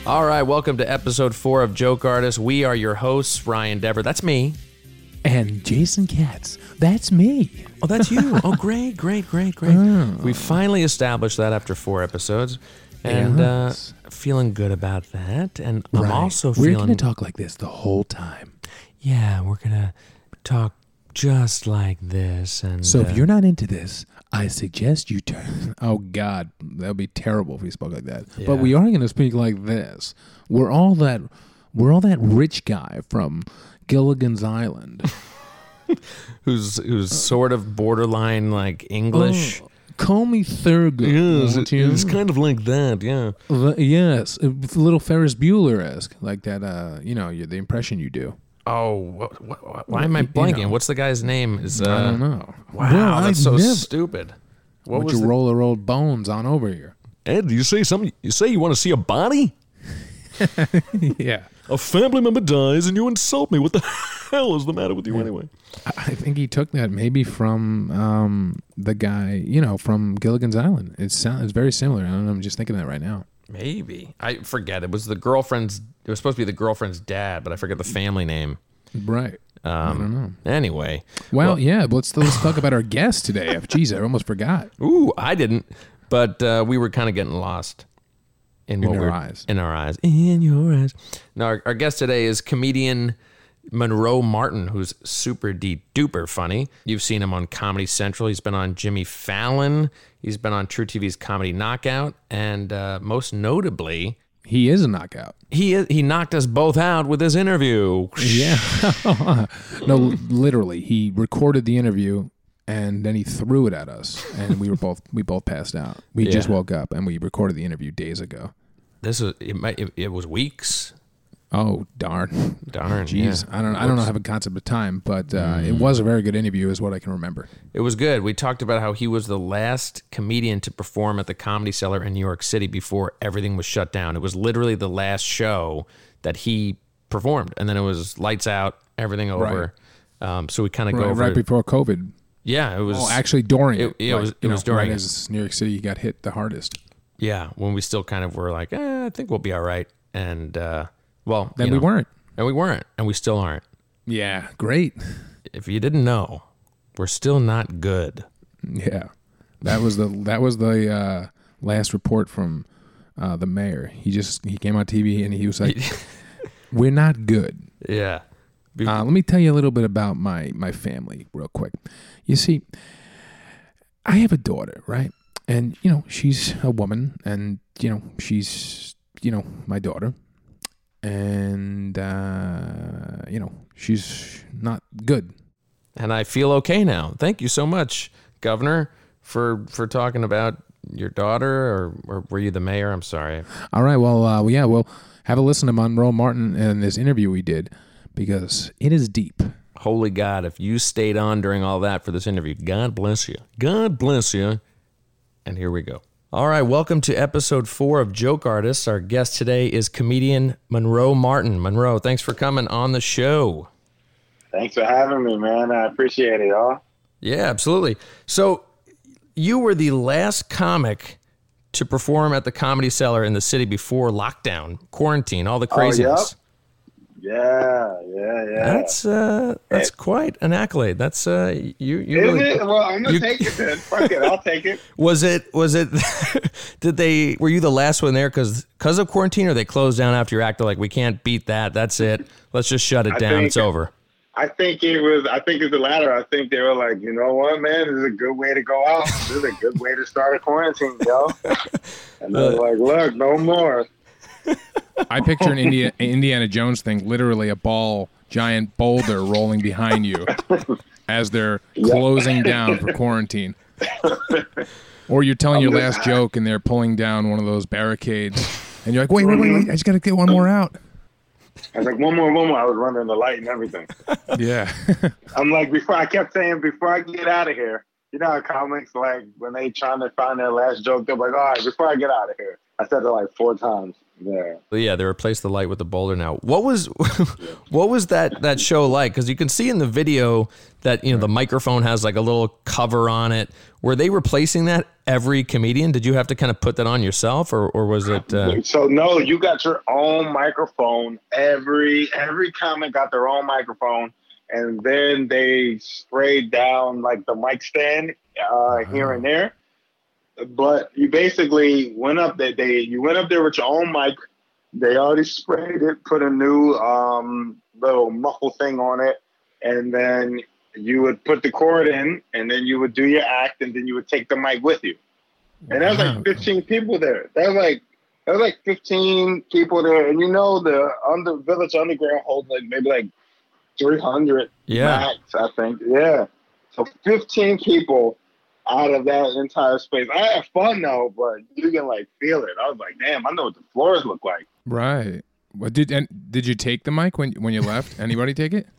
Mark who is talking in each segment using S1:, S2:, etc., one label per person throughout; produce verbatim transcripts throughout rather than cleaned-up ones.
S1: All right, welcome to episode four of Joke Artist. We are your hosts, Ryan Dever. That's me.
S2: And Jason Katz. That's me.
S1: Oh, that's you. Oh, great, great, great, great.
S2: Oh.
S1: We finally established that after four episodes. And
S2: Yes.
S1: uh, feeling good about that. And I'm
S2: Right.
S1: also
S2: We're
S1: feeling...
S2: going to talk like this the whole time.
S1: Yeah, we're going to talk just like this. And
S2: So
S1: uh,
S2: if you're not into this, I suggest you turn. Oh, God. That would be terrible if we spoke like that.
S1: Yeah.
S2: But we are going to speak like this. We're all that, we're all that rich guy from Gilligan's Island.
S1: who's who's sort of borderline like English.
S2: Oh, call me Thurgood. won't you?
S1: kind of like that, yeah.
S2: Uh, yes, a little Ferris Bueller-esque, like that. Uh, you know, you- the impression you do.
S1: Oh, what, what, why am I
S2: You
S1: blanking?
S2: know.
S1: What's the guy's name? Is uh,
S2: I don't know.
S1: Wow,
S2: Well,
S1: that's
S2: I
S1: so
S2: never-
S1: stupid. What
S2: Would
S1: was
S2: you
S1: the-
S2: roll or old bones on over here?
S1: Ed, you say something? You say you want to see a body?
S2: Yeah,
S1: A family member dies and you insult me. What the hell is the matter with you anyway?
S2: I I think he took that maybe from um, the guy, you know, from Gilligan's Island. It sounds it's very similar. I don't know. I'm just thinking that right now.
S1: Maybe. I forget. It was the girlfriend's, it was supposed to be the girlfriend's dad, but I forget the family name.
S2: Right. I don't know.
S1: Um, anyway.
S2: Well, yeah. But let's let's talk about our guest today. Jeez, I almost forgot.
S1: Ooh, I didn't. But uh, we were kind of getting lost. In, what
S2: In our
S1: we're,
S2: eyes.
S1: In our eyes. In your eyes. Now, our, our guest today is comedian Monroe Martin, who's super de duper funny. You've seen him on Comedy Central. He's been on Jimmy Fallon. He's been on True T V's Comedy Knockout. And uh, most notably,
S2: He is a knockout.
S1: he is, he knocked us both out with his interview.
S2: Yeah. No, literally, he recorded the interview and then he threw it at us, and we were both we both passed out. We just
S1: Yeah.
S2: woke up and we recorded the interview days ago.
S1: This was it, might, it, it was weeks.
S2: Oh darn!
S1: Darn.
S2: Jeez,
S1: yeah.
S2: I don't I don't know have a concept of time, but uh, it was a very good interview, is what I can remember.
S1: It was good. We talked about how he was the last comedian to perform at the Comedy Cellar in New York City before everything was shut down. It was literally the last show that he performed, and then it was lights out, everything over. Um, so we kind of go
S2: Right,
S1: over.
S2: right before COVID.
S1: Yeah, it was.
S2: Oh, actually, during
S1: it,
S2: it,
S1: it was.
S2: Like,
S1: It
S2: you
S1: was
S2: know,
S1: during.
S2: right
S1: it.
S2: as New York City got hit the hardest.
S1: Yeah, when we still kind of were like, eh, I think we'll be all right, and uh, well,
S2: Then
S1: you
S2: we
S1: know,
S2: weren't.
S1: and we weren't, and we still aren't.
S2: Yeah, great.
S1: If you didn't know, we're still not good.
S2: Yeah, that was the that was the uh, last report from uh, the mayor. He just he came on T V and he was like, "We're not good."
S1: Yeah. Be-
S2: Uh, let me tell you a little bit about my my family real quick. You see, I have a daughter, right? And you know, she's a woman, and you know, she's you know my daughter, and uh, you know, she's not good.
S1: And I feel okay now. Thank you so much, Governor, for for talking about your daughter, or, or were you the mayor? I'm sorry.
S2: All right, well, uh, well, yeah, well, have a listen to Monroe Martin and this interview we did, because it is deep.
S1: Holy God, if you stayed on during all that for this interview, God bless you. God bless you. And here we go. All right, welcome to episode four of Joke Artists. Our guest today is comedian Monroe Martin. Monroe, thanks for coming on the show.
S3: Thanks for having me, man. I appreciate it, y'all.
S1: Yeah, absolutely. So you were the last comic to perform at the Comedy Cellar in the city before lockdown, quarantine, all the craziness.
S3: Yeah, yeah, yeah.
S1: That's uh, that's
S3: It-
S1: quite an accolade. That's uh, you. you
S3: Is
S1: really,
S3: it? Well, I'm gonna
S1: you-
S3: take it then. Fuck it, I'll take it.
S1: Was it? Was it? Did they? Were you the last one there because because of quarantine, or they closed down after your act? They're like, we can't beat that. That's it. Let's just shut it
S3: I
S1: down.
S3: think-
S1: It's over.
S3: I think it was. I think it's the latter. I think they were like, you know what, man, this is a good way to go out. This is a good way to start a quarantine, yo. And they're like, look, no more.
S2: I picture an India, Indiana Jones thing, literally a ball, giant boulder rolling behind you as they're closing down for quarantine. Or you're telling your last joke and they're pulling down one of those barricades, and you're like, wait, wait, wait, wait, I just got to get one more out.
S3: I was like, one more, one more. I was running the light and everything.
S2: Yeah.
S3: I'm like, before I kept saying, before I get out of here, you know how comics, like, when they trying to find their last joke, they're like, all right, before I get out of here, I said it like four times. Yeah.
S1: Yeah, they replaced the light with the boulder now. What was what was that that show like? Because you can see in the video that, you know, the microphone has like a little cover on it. Were they replacing that every comedian? Did you have to kind of put that on yourself, or or was it? Uh...
S3: So no, you got your own microphone. Every every comic got their own microphone, and then they sprayed down like the mic stand uh, here and there. But you basically went up there. They you went up there with your own mic. They already sprayed it, put a new um, little muffle thing on it, and then you would put the cord in, and then you would do your act, and then you would take the mic with you. And there was like fifteen people there. There was like there was like fifteen people there, and you know the under Village Underground holds like maybe like three hundred
S1: yeah.
S3: max, I think. Yeah. So fifteen people out of that entire space. I had fun though, but you can like feel it. I was like, damn, I know what the floors look like.
S2: Right. What did and did you take the mic when when you left? Anybody take it?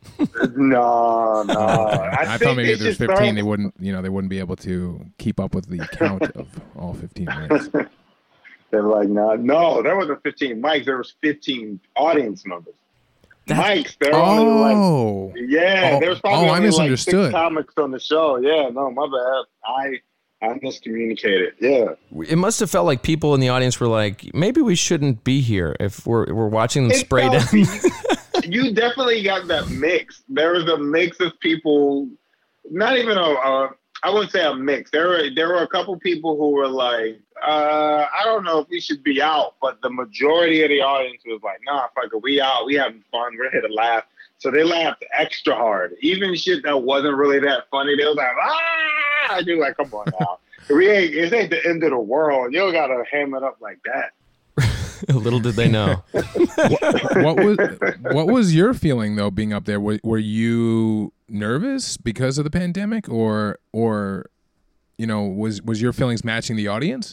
S3: No, no. I,
S2: I thought maybe if there's fifteen, started... they wouldn't, you know, they wouldn't be able to keep up with the count of all fifteen minutes.
S3: They're like, no, no, there wasn't fifteen mics. There was fifteen audience members. That's... Mics, there were
S2: oh.
S3: only like, yeah,
S2: oh.
S3: there was probably
S2: oh,
S3: only
S2: I misunderstood.
S3: like six comics on the show. Yeah, no, my bad. I I miscommunicated. Yeah.
S1: It must have felt like people in the audience were like, maybe we shouldn't be here if we're we're watching them
S3: it
S1: spray
S3: felt,
S1: down.
S3: You definitely got that mix. There was a mix of people, not even a, a I wouldn't say a mix. There were there were a couple people who were like, uh, I don't know if we should be out, but the majority of the audience was like, nah, fuck it, we out, we having fun, we're here to laugh. So they laughed extra hard. Even shit that wasn't really that funny, they was like, ah! And you're like, come on now. We ain't, it ain't the end of the world. You don't gotta ham it up like that.
S1: Little did they know.
S2: what, what was what was your feeling though being up there? Were, were you nervous because of the pandemic, or or you know was was your feelings matching the audience?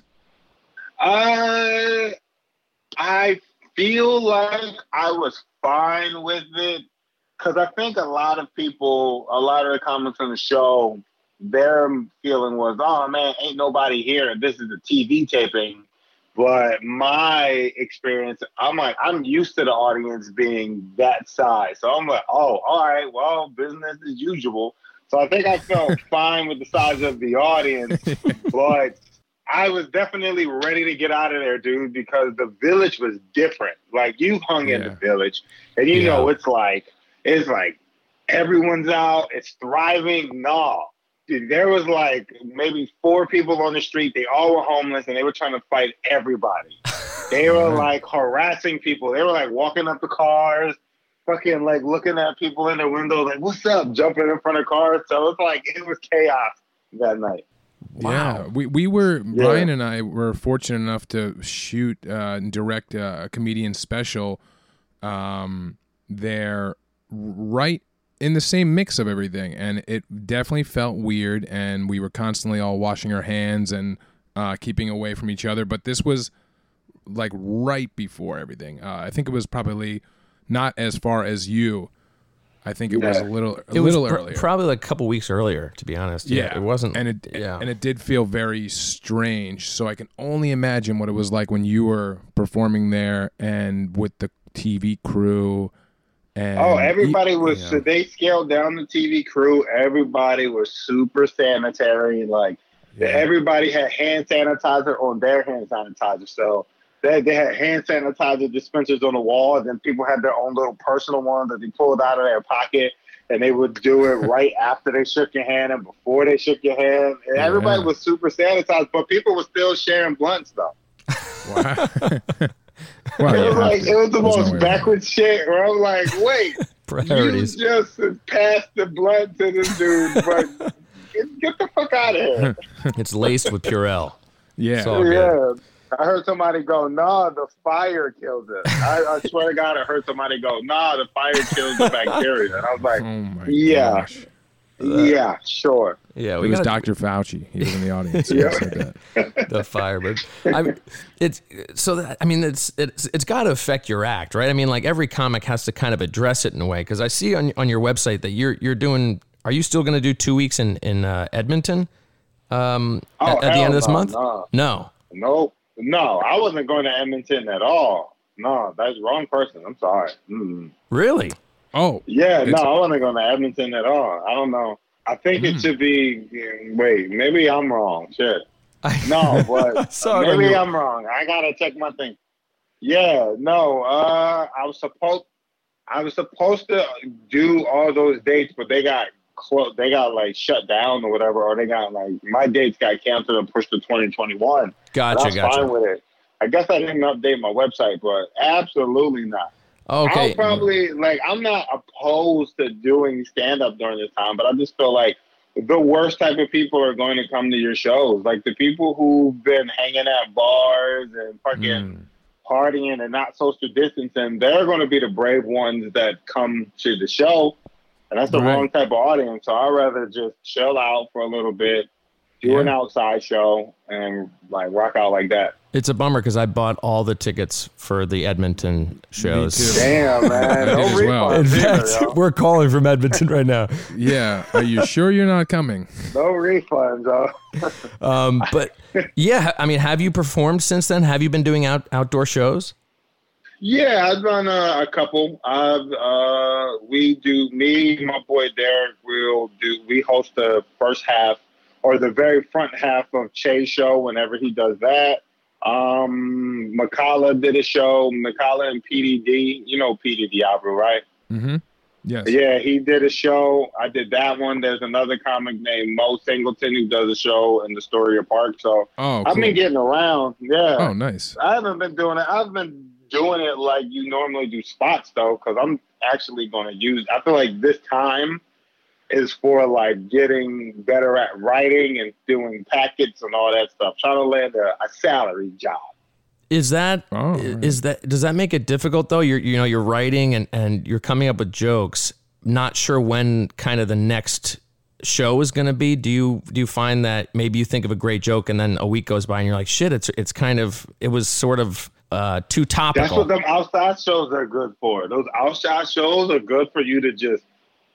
S3: Uh, I feel like I was fine with it because I think a lot of people, a lot of the comments on the show, their feeling was, "Oh man, ain't nobody here. This is a T V taping." But my experience, I'm like, I'm used to the audience being that size. So I'm like, oh, all right, well, business as usual. So I think I felt fine with the size of the audience. But I was definitely ready to get out of there, dude, because the Village was different. Like, you hung yeah. in the Village, and you yeah. know it's like, it's like everyone's out, it's thriving. No. Dude, there was like maybe four people on the street. They all were homeless, and they were trying to fight everybody. They were like harassing people. They were like walking up the cars, fucking like looking at people in the window, like, what's up? Jumping in front of cars. So it's like, it was chaos that night.
S2: Wow. Yeah, we, we were, yeah. Ryan and I were fortunate enough to shoot uh, and direct a comedian special um, there right in the same mix of everything, and it definitely felt weird, and we were constantly all washing our hands and uh, keeping away from each other, but this was like right before everything. Uh, I think it was probably not as far as you. I think it yeah. was a little a
S1: it
S2: little
S1: was pr-
S2: earlier.
S1: Probably like a couple weeks earlier, to be honest. Yeah, yeah. It wasn't.
S2: And it,
S1: yeah.
S2: and it did feel very strange, so I can only imagine what it was like when you were performing there and with the T V crew. And
S3: oh, everybody was, you know. So they scaled down the T V crew. Everybody was super sanitary. Like, yeah. everybody had hand sanitizer on their hand sanitizer. So they, they had hand sanitizer dispensers on the wall, and then people had their own little personal ones that they pulled out of their pocket, and they would do it right after they shook your hand and before they shook your hand. And yeah. everybody was super sanitized, but people were still sharing blunts, though.
S2: Wow.
S3: Well, it was like it was the most backwards shit. Where I'm like, wait,
S1: priorities.
S3: You just passed the blunt to this dude, but get, get the fuck out of here.
S1: It's laced with Purell.
S2: Yeah,
S1: it's all
S3: yeah.
S1: good.
S3: I heard somebody go, "Nah, the fire kills it." I, I swear to God, I heard somebody go, "Nah, the fire kills the bacteria." And I was like,
S2: oh my
S3: "Yeah,
S2: gosh.
S3: yeah, sure."
S1: Yeah,
S2: we it was gotta... Doctor Fauci. He was in the audience.
S3: Yeah.
S2: Said that.
S1: The Firebird. I mean, it's so that I mean, it's it's it's got to affect your act, right? I mean, like every comic has to kind of address it in a way. Because I see on on your website that you're you're doing. Are you still going to do two weeks in in uh, Edmonton? Um,
S3: oh,
S1: at, at the end of this
S3: no,
S1: month?
S3: No,
S1: no,
S3: nope. no, I wasn't going to Edmonton at all. No, that's the wrong person. I'm sorry. Mm.
S1: Really?
S2: Oh.
S3: Yeah, no, I wasn't going to Edmonton at all. I don't know. I think mm. it should be, wait, maybe I'm wrong. Shit. No, but maybe I'm wrong. I got to check my thing. Yeah, no, uh, I was supposed, I was supposed to do all those dates, but they got close, they got like shut down or whatever, or they got like, my dates got canceled and pushed to twenty twenty-one.
S1: Gotcha,
S3: I was
S1: gotcha.
S3: fine with it. I guess I didn't update my website, but absolutely not.
S1: Okay.
S3: I'll probably, like, I'm not opposed to doing stand-up during this time, but I just feel like the worst type of people are going to come to your shows. Like, the people who've been hanging at bars and fucking mm. partying and not social distancing, they're going to be the brave ones that come to the show. And that's the right. wrong type of audience. So I'd rather just chill out for a little bit, do yeah. an outside show, and, like, rock out like that.
S1: It's a bummer because I bought all the tickets for the Edmonton shows.
S2: Me too.
S3: Damn, man. No
S2: as well.
S1: In fact, either, we're calling from Edmonton right now.
S2: Yeah. Are you sure you're not coming?
S3: No refunds, though.
S1: um, but, yeah, I mean, have you performed since then? Have you been doing out, outdoor shows?
S3: Yeah, I've done uh, a couple. I've uh, we do, me, my boy Derek, we'll do, we host the first half or the very front half of Che's show whenever he does that. Um, Makala did a show. Makala and P D D, you know P D Diablo, right?
S2: Mm-hmm. Yes.
S3: Yeah, he did a show. I did that one. There's another comic named Mo Singleton who does a show in the Astoria Park. So
S2: oh, cool.
S3: I've been getting around. Yeah.
S2: Oh, nice.
S3: I haven't been doing it. I've been doing it like you normally do spots though, because I'm actually going to use. I feel like this time is for like getting better at writing and doing packets and all that stuff. Trying to land a, a salary job.
S1: Is that
S2: oh,
S1: is that does that make it difficult though? You're you know you're writing and, and you're coming up with jokes. Not sure when kind of the next show is going to be. Do you do you find that maybe you think of a great joke and then a week goes by and you're like, shit, it's it's kind of it was sort of uh, too topical.
S3: That's what them outside shows are good for. Those outside shows are good for you to just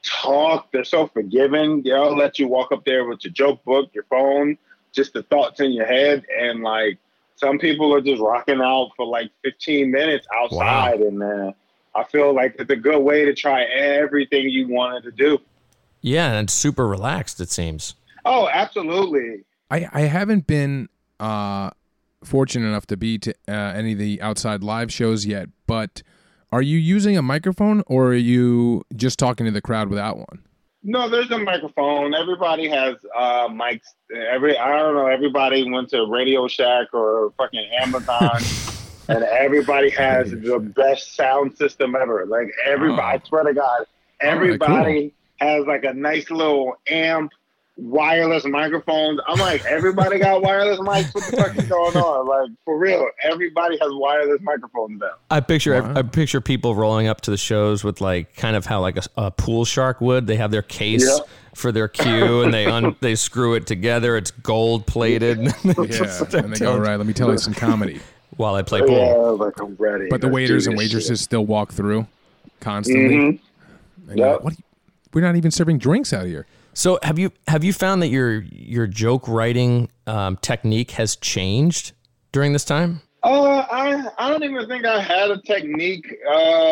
S3: talk. They're so forgiving. They'll let you walk up there with your joke book, your phone, just the thoughts in your head. And like some people are just rocking out for like fifteen minutes outside. Wow. And uh, I feel like it's a good way to try everything you wanted to do.
S1: Yeah, and it's super relaxed, it seems.
S3: Oh, absolutely.
S2: I, I haven't been uh, fortunate enough to be to uh, any of the outside live shows yet, but are you using a microphone or are you just talking to the crowd without one?
S3: No, there's a microphone. Everybody has uh, mics. Every I don't know. Everybody went to Radio Shack or fucking Amazon, and everybody has the best sound system ever. Like everybody, oh. I swear to God, everybody right, cool. has like a nice little amp, wireless microphones. I'm like, everybody got wireless mics. What the fuck is going on? Like for real, everybody has wireless microphones now.
S1: I picture
S2: wow.
S1: I, I picture people rolling up to the shows with like kind of how like a, a pool shark would. They have their case yep. for their cue and they un, they screw it together. It's gold plated.
S2: Yeah, and they go, all right, let me tell you some comedy
S1: while I play pool.
S3: Yeah, like I'm ready.
S2: But the
S3: Let's
S2: waiters and waitresses
S3: shit.
S2: still walk through constantly.
S3: Mm-hmm.
S2: And yep. like, what? You, we're not even serving drinks out here.
S1: So have you have you found that your your joke writing um, technique has changed during this time?
S3: Uh, I I don't even think I had a technique. Uh,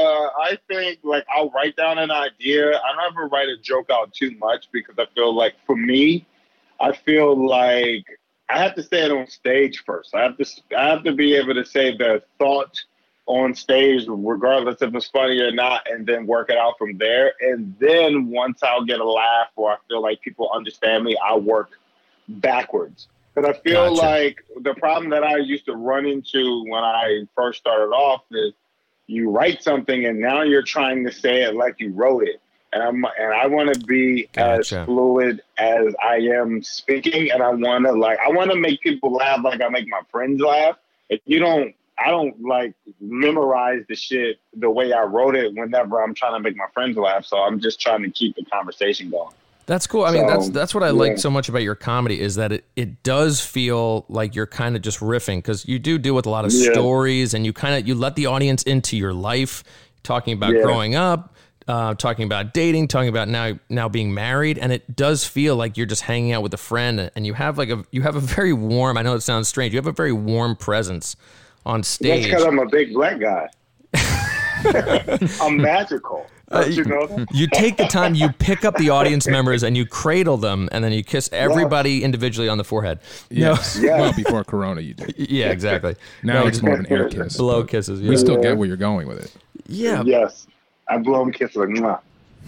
S3: I think like I'll write down an idea. I never write a joke out too much because I feel like for me, I feel like I have to say it on stage first. I have to I have to be able to say the thought on stage, regardless if it's funny or not, and then work it out from there. And then once I'll get a laugh or I feel like people understand me, I'll work backwards. Because I feel gotcha. like the problem that I used to run into when I first started off is you write something and now you're trying to say it like you wrote it. And I'm and I want to be gotcha. as fluid as I am speaking. And I want to like I want to make people laugh like I make my friends laugh. If you don't I don't like memorize the shit the way I wrote it whenever I'm trying to make my friends laugh. So I'm just trying to keep the conversation going.
S1: That's cool. I
S3: so,
S1: mean, that's that's what I
S3: yeah.
S1: like so much about your comedy is that it, it does feel like you're kind of just riffing because you do deal with a lot of yeah. stories and you kind of you let the audience into your life, talking about yeah. growing up, uh, talking about dating, talking about now now being married, and it does feel like you're just hanging out with a friend, and you have like a you have a very warm. I know it sounds strange. You have a very warm presence on stage.
S3: That's because I'm a big black guy. I'm magical. Don't you know that?
S1: You take the time, you pick up the audience members, and you cradle them, and then you kiss everybody yes. individually on the forehead.
S2: Yes.
S3: No.
S2: yes. Well, before Corona, you did.
S1: Yeah, exactly.
S2: Now
S1: no,
S2: it's more of an air kiss.
S1: Blow kisses. Yeah.
S2: We still get where you're going with it.
S1: Yeah.
S3: Yes. I blow them kisses like, mwah.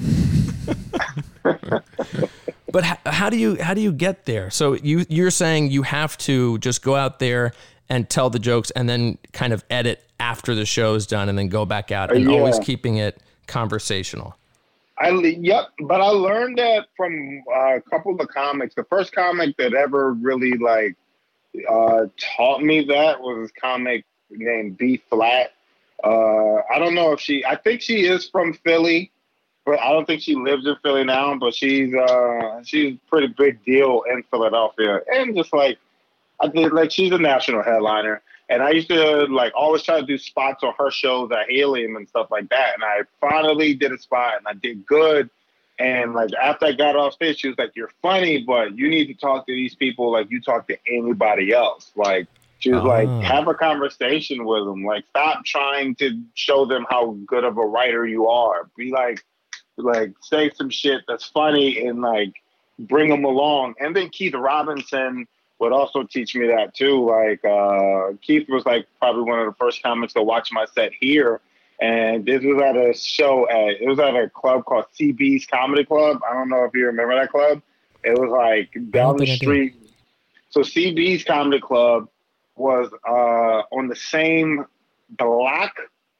S1: But how, how do you how do you get there? So you you're saying you have to just go out there and tell the jokes, and then kind of edit after the show's done, and then go back out, and
S3: yeah.
S1: always keeping it conversational.
S3: I yep, but I learned that from uh, a couple of comics. The first comic that ever really like uh, taught me that was a comic named B Flat. Uh, I don't know if she. I think she is from Philly, but I don't think she lives in Philly now. But she's uh, she's a pretty big deal in Philadelphia, and just like I think like she's a national headliner. And I used to like always try to do spots on her shows at Helium and stuff like that. And I finally did a spot and I did good. And like after I got off stage, she was like, "You're funny, but you need to talk to these people like you talk to anybody else." Like she was oh. like, "Have a conversation with them. Like stop trying to show them how good of a writer you are. Be like, like say some shit that's funny and like bring them along." And then Keith Robinson would also teach me that too. Like uh, Keith was like probably one of the first comics to watch my set here, and this was at a show at it was at a club called C B's Comedy Club. I don't know if you remember that club. It was like down the street. So C B's Comedy Club was uh, on the same block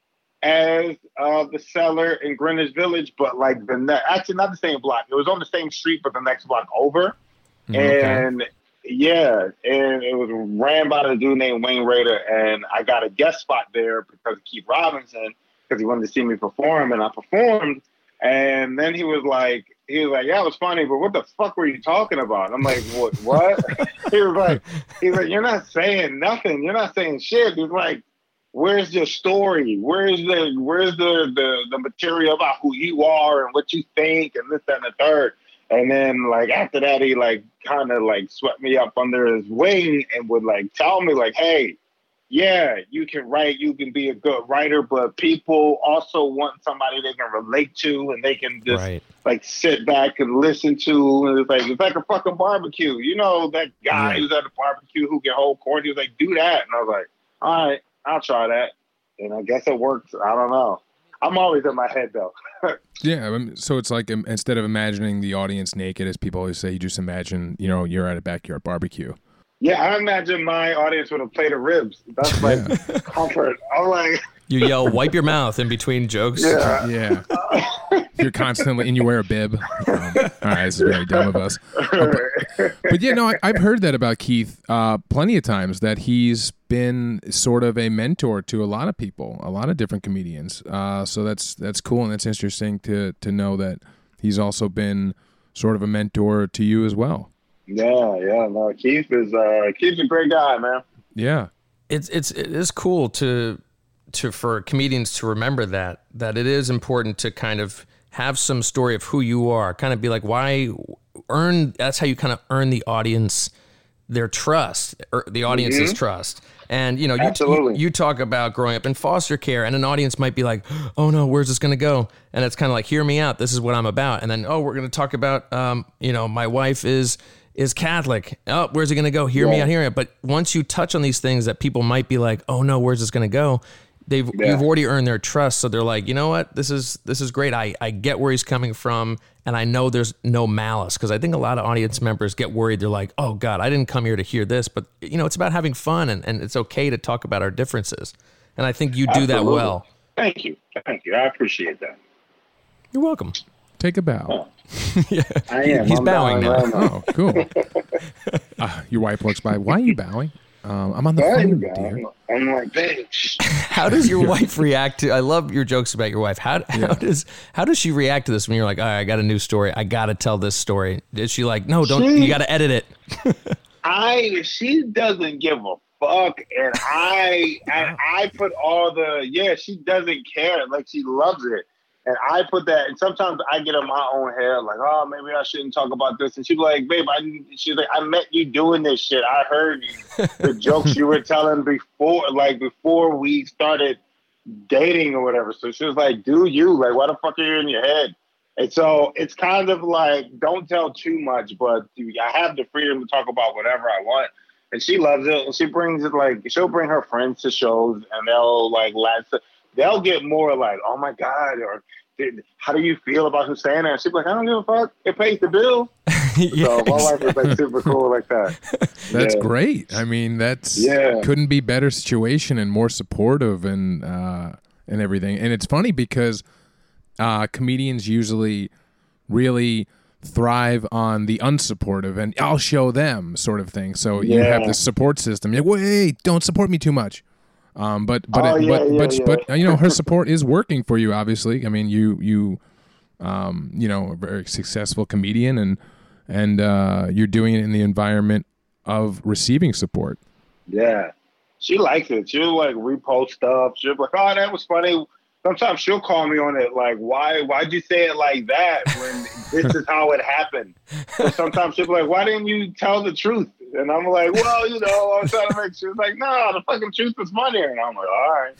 S3: as uh, the Cellar in Greenwich Village, but like the ne- actually not the same block. It was on the same street, but the next block over, okay. and. Yeah, and it was ran by a dude named Wayne Rader, and I got a guest spot there because of Keith Robinson, because he wanted to see me perform, and I performed. And then he was like, he was like, "Yeah, it was funny, but what the fuck were you talking about?" I'm like, "What? What?" he was like, "He's like, you're not saying nothing. You're not saying shit." He's like, "Where's your story? Where's the where's the the the material about who you are and what you think and this, that, and the third?" And then, like, after that, he, like, kind of, like, swept me up under his wing and would, like, tell me, like, "Hey, yeah, you can write, you can be a good writer, but people also want somebody they can relate to and they can just, right. like, sit back and listen to." And it's like, it's like a fucking barbecue. You know, that guy yeah. who's at a barbecue who can hold court, he was like, "Do that." And I was like, "All right, I'll try that." And I guess it works. I don't know. I'm always in my head, though.
S2: Yeah, so it's like um, instead of imagining the audience naked, as people always say, you just imagine, you know, you're at a backyard barbecue.
S3: Yeah, I imagine my audience with a plate of ribs. That's like yeah. comfort. I'm like...
S1: You yell, "Wipe your mouth" in between jokes.
S3: Yeah.
S2: yeah. You're constantly, and you wear a bib. Um, all right, this is very dumb of us. Uh, but, but yeah, no, I, I've heard that about Keith uh, plenty of times, that he's been sort of a mentor to a lot of people, a lot of different comedians. Uh, so that's that's cool, and that's interesting to to know that he's also been sort of a mentor to you as well.
S3: Yeah, yeah. No, Keith is uh, Keith's a great guy, man.
S2: Yeah,
S1: it's it's it is cool to. to for comedians to remember that that it is important to kind of have some story of who you are, kind of be like, why earn that's how you kind of earn the audience their trust, or the audience's mm-hmm. trust. And you know, you, you you talk about growing up in foster care, and an audience might be like, "Oh no, where's this going to go?" And it's kind of like, "Hear me out, this is what I'm about." And then, "Oh, we're going to talk about um you know, my wife is is Catholic. Oh, where's it going to go? Hear yeah. me out, hear me out." But once you touch on these things that people might be like, "Oh no, where's this going to go?" They've yeah. you've already earned their trust, so they're like, "You know what? This is this is great. I, I get where he's coming from, and I know there's no malice." Because I think a lot of audience members get worried. They're like, "Oh God, I didn't come here to hear this." But you know, it's about having fun, and, and it's okay to talk about our differences. And I think you do Absolutely. that well.
S3: Thank you, thank you. I appreciate that.
S1: You're welcome.
S2: Take a bow.
S3: Oh. yeah, I am.
S1: He's
S3: I'm
S1: bowing now.
S3: Right now.
S2: Oh, cool. uh, your wife looks by. Why are you bowing? Um, I'm on the phone, dear.
S3: I'm like, bitch.
S1: How does your wife react to? I love your jokes about your wife. How how yeah. does how does she react to this when you're like, "All right, I got a new story. I got to tell this story"? Is she like, "No, don't. She, you got to edit it"?
S3: I she doesn't give a fuck, and I, I I put all the yeah. She doesn't care. Like she loves it, And I put that, and sometimes I get in my own head, like, oh, maybe I shouldn't talk about this. And she's like, babe, I, she's like, I met you doing this shit. I heard you, the jokes you were telling before, like before we started dating or whatever. So she was like, do you? Like, why the fuck are you in your head? And so it's kind of like, don't tell too much, but I have the freedom to talk about whatever I want. And she loves it. And she brings it, like, she'll bring her friends to shows, and they'll, like, laugh. They'll get more like, oh, my God, or how do you feel about who saying that? And she'll be like, I don't give a fuck. It pays the bill.
S1: Yeah,
S3: so my wife
S1: exactly.
S3: is, like, super cool like that.
S2: That's
S3: yeah.
S2: great. I mean, that's
S3: yeah.
S2: couldn't be better situation and more supportive and uh, and everything. And it's funny because uh, comedians usually really thrive on the unsupportive and I'll show them sort of thing. So yeah. you have this support system. You're like, wait, don't support me too much. Um, but but
S3: oh,
S2: it,
S3: yeah,
S2: but
S3: yeah,
S2: but,
S3: yeah.
S2: but you know, her support is working for you. Obviously, I mean, you you um, you know, a very successful comedian, and and uh, you're doing it in the environment of receiving support.
S3: Yeah, she likes it. She'll like repost stuff. She'll be like, "Oh, that was funny." Sometimes she'll call me on it, like, "Why? Why'd you say it like that when this is how it happened?" Or sometimes she'll be like, "Why didn't you tell the truth?" And I'm like, "Well, you know, I'm trying to make sure." She's like, "No, the fucking truth is funnier." And I'm like, "All right."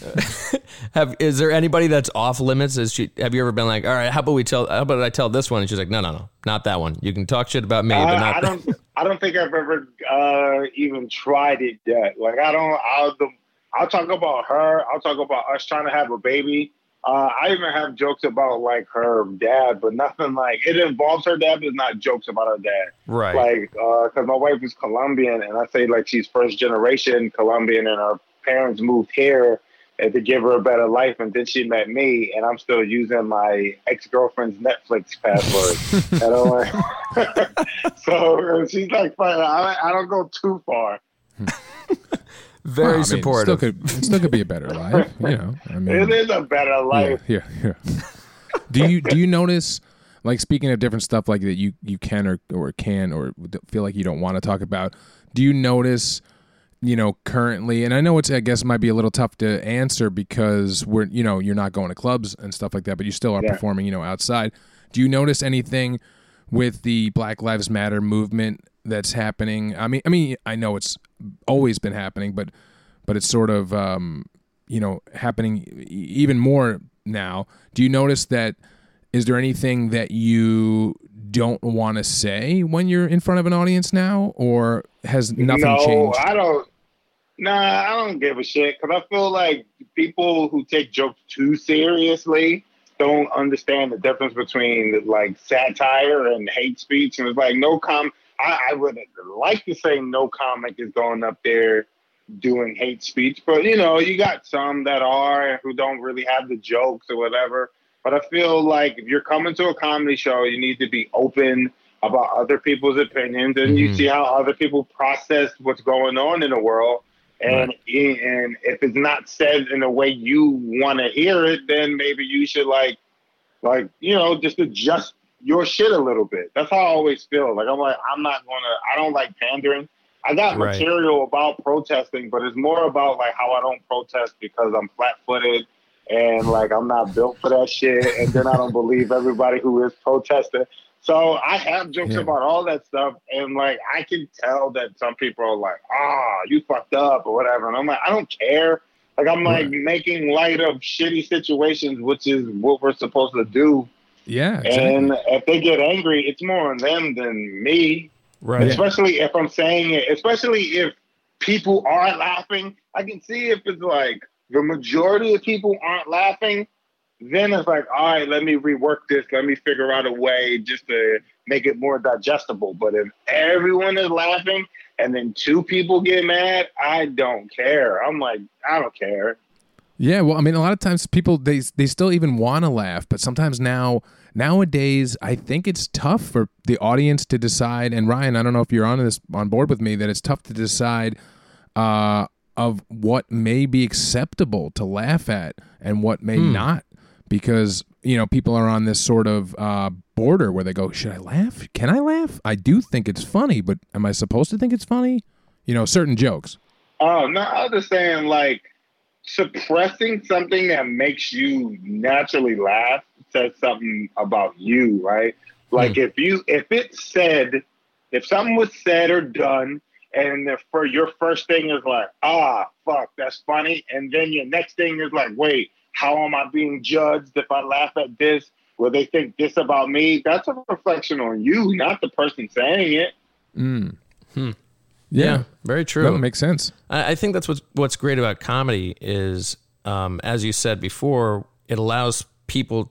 S1: have is there anybody that's off limits? Is she? Have you ever been like, all right, how about we tell? How about I tell this one? And she's like, no, no, no, not that one. You can talk shit about me,
S3: uh,
S1: but not.
S3: I don't. I don't think I've ever uh, even tried it yet. Like I don't. I'll. The, I'll talk about her. I'll talk about us trying to have a baby. Uh, I even have jokes about like her dad, but nothing like it involves her dad, but it's not jokes about her dad.
S1: Right.
S3: Like, because uh, my wife is Colombian, and I say like she's first generation Colombian, and her parents moved here and to give her a better life, and then she met me, and I'm still using my ex-girlfriend's Netflix password. I don't like, so she's like, I, I don't go too far.
S1: Very
S2: well, I mean,
S1: supportive.
S2: It still, could, it still could be a better life, you know. I mean,
S3: it is a better life.
S2: Yeah, yeah, yeah. do you do you notice, like, speaking of different stuff like that you, you can or, or can or feel like you don't want to talk about, do you notice, you know, currently, and I know it's, I guess, might be a little tough to answer because we're, you know, you're not going to clubs and stuff like that, but you still are yeah. performing, you know, outside. Do you notice anything with the Black Lives Matter movement that's happening? I mean, I mean, I know it's always been happening, but but it's sort of um, you know, happening even more now. Do you notice that? Is there anything that you don't want to say when you're in front of an audience now, or has nothing
S3: no,
S2: changed?
S3: No, I don't. Nah, I don't give a shit because I feel like people who take jokes too seriously don't understand the difference between like satire and hate speech. And it's like no com. I, I would like to say no comic is going up there doing hate speech, but you know, you got some that are who don't really have the jokes or whatever. But I feel like if you're coming to a comedy show, you need to be open about other people's opinions, and mm-hmm. you see how other people process what's going on in the world. And right. and if it's not said in the way you want to hear it, then maybe you should like, like you know, just adjust your shit a little bit. That's how I always feel. Like I'm like I'm not gonna. I don't like pandering. I got right. material about protesting, but it's more about like how I don't protest because I'm flat-footed and like I'm not built for that shit. And then I don't believe everybody who is protesting. So I have jokes yeah. about all that stuff, and like I can tell that some people are like, "Ah, oh, you fucked up" or whatever, and I'm like, I don't care. Like I'm like right. making light of shitty situations, which is what we're supposed to do.
S2: Yeah. Exactly.
S3: And if they get angry, it's more on them than me.
S1: Right.
S3: Especially if I'm saying it. Especially if people are laughing. I can see if it's like the majority of people aren't laughing. Then it's like, all right, let me rework this. Let me figure out a way just to make it more digestible. But if everyone is laughing and then two people get mad, I don't care. I'm like, I don't care.
S2: Yeah, well, I mean, a lot of times people, they they still even want to laugh. But sometimes now, nowadays, I think it's tough for the audience to decide. And Ryan, I don't know if you're on this on board with me, that it's tough to decide uh, of what may be acceptable to laugh at and what may hmm. not. Because, you know, people are on this sort of uh, border where they go, should I laugh? Can I laugh? I do think it's funny, but am I supposed to think it's funny? You know, certain jokes.
S3: Oh, no, I understand, like, suppressing something that makes you naturally laugh says something about you, right? Like hmm. if you if it said if something was said or done and the, for your first thing is like, ah, fuck, that's funny, and then your next thing is like, wait, how am I being judged if I laugh at this? Will they think this about me? That's a reflection on you, not the person saying it.
S2: Mm.
S1: Hmm. Yeah, yeah, very true.
S2: That makes sense.
S1: I, I think that's what's what's great about comedy is, um, as you said before, it allows people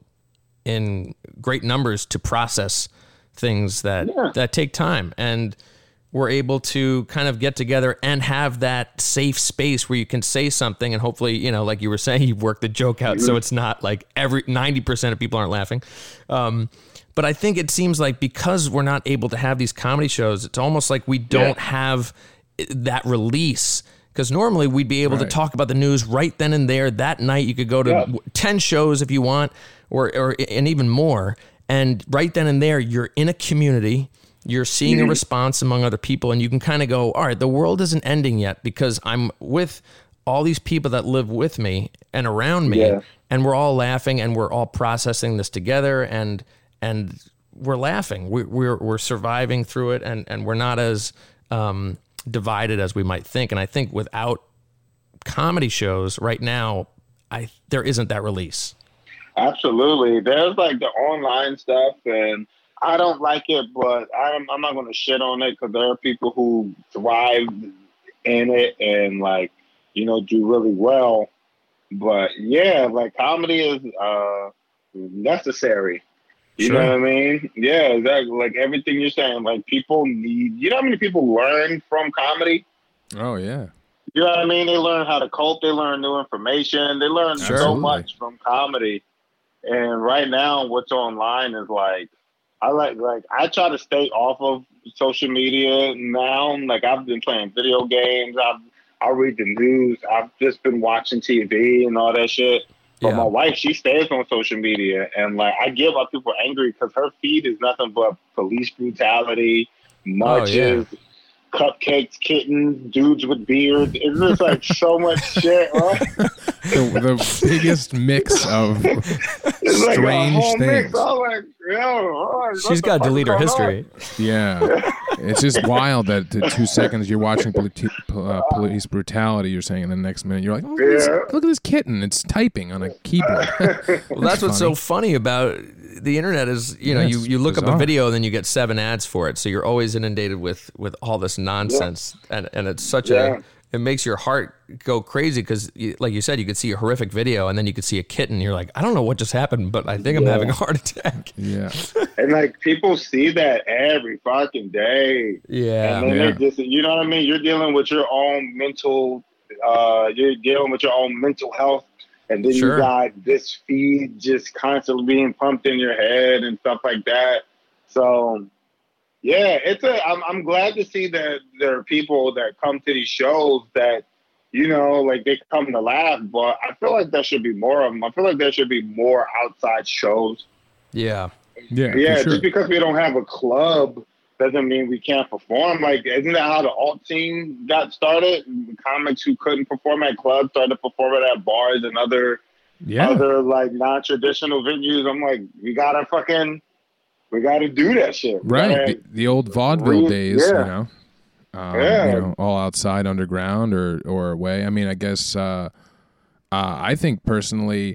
S1: in great numbers to process things that yeah. that take time, and we're able to kind of get together and have that safe space where you can say something, and hopefully, you know, like you were saying, you work the joke out, mm-hmm. so it's not like every ninety percent of people aren't laughing. Um, but I think it seems like because we're not able to have these comedy shows, it's almost like we don't yeah. have that release. Because normally we'd be able right. to talk about the news right then and there that night. You could go to yeah. ten shows if you want, or or and even more. And right then and there, you're in a community. You're seeing mm-hmm. a response among other people, and you can kind of go, all right, the world isn't ending yet because I'm with all these people that live with me and around me, yeah. and we're all laughing and we're all processing this together, and and we're laughing. We, we're we're surviving through it, and, and we're not as um, divided as we might think. And I think without comedy shows right now, I there isn't that release.
S3: Absolutely. There's like the online stuff, and I don't like it, but I'm, I'm not going to shit on it because there are people who thrive in it and, like, you know, do really well. But, yeah, like, comedy is uh, necessary. You sure. know what I mean? Yeah, exactly. Like, everything you're saying, like, people need... You know how many people learn from comedy?
S2: Oh, yeah.
S3: You know what I mean? They learn how to cope. They learn new information. They learn sure. so much from comedy. And right now, what's online is, like, I like like I try to stay off of social media now. Like I've been playing video games. I've I read the news. I've just been watching T V and all that shit. But yeah. my wife, she stays on social media, and like I get why people are angry because her feed is nothing but police brutality, marches, oh, yeah. cupcakes, kittens, dudes with beards. It's just like so much shit. Right?
S2: the, the biggest mix of
S3: it's
S2: strange
S3: like
S2: things.
S3: Like, yo,
S1: she's got to delete her history.
S2: On? Yeah, it's just wild that the two seconds you're watching poli- uh, police brutality, you're saying, and the next minute you're like, oh, yeah. look, look at this kitten. It's typing on a keyboard.
S1: Well, that's, that's what's so funny about the internet is, you know, yeah, you, you look bizarre. up a video and then you get seven ads for it. So you're always inundated with, with all this nonsense. Yeah. And, and it's such yeah. a, it makes your heart go crazy because, like you said, you could see a horrific video and then you could see a kitten. You're like, I don't know what just happened, but I think I'm yeah. having a heart attack.
S2: Yeah.
S3: And like people see that every fucking day.
S1: Yeah.
S3: And then
S2: yeah.
S3: they just, you know what I mean? You're dealing with your own mental, uh, you're dealing with your own mental health. And then sure. you got this feed just constantly being pumped in your head and stuff like that. So, yeah, it's a. I'm, I'm glad to see that there are people that come to these shows that, you know, like they come to laugh. But I feel like there should be more of them. I feel like there should be more outside shows.
S1: Yeah.
S2: Yeah.
S3: Yeah.
S2: Sure.
S3: Just because we don't have a club doesn't mean we can't perform. Like, isn't that how the alt scene got started? The comics who couldn't perform at clubs started performing at bars and other, yeah. other like non-traditional venues. I'm like, we gotta fucking, we gotta do that shit.
S2: Right, the, the old vaudeville
S3: re-
S2: days,
S3: yeah.
S2: you know, um,
S3: yeah.
S2: you know, all outside, underground, or or away. I mean, I guess uh, uh, I think personally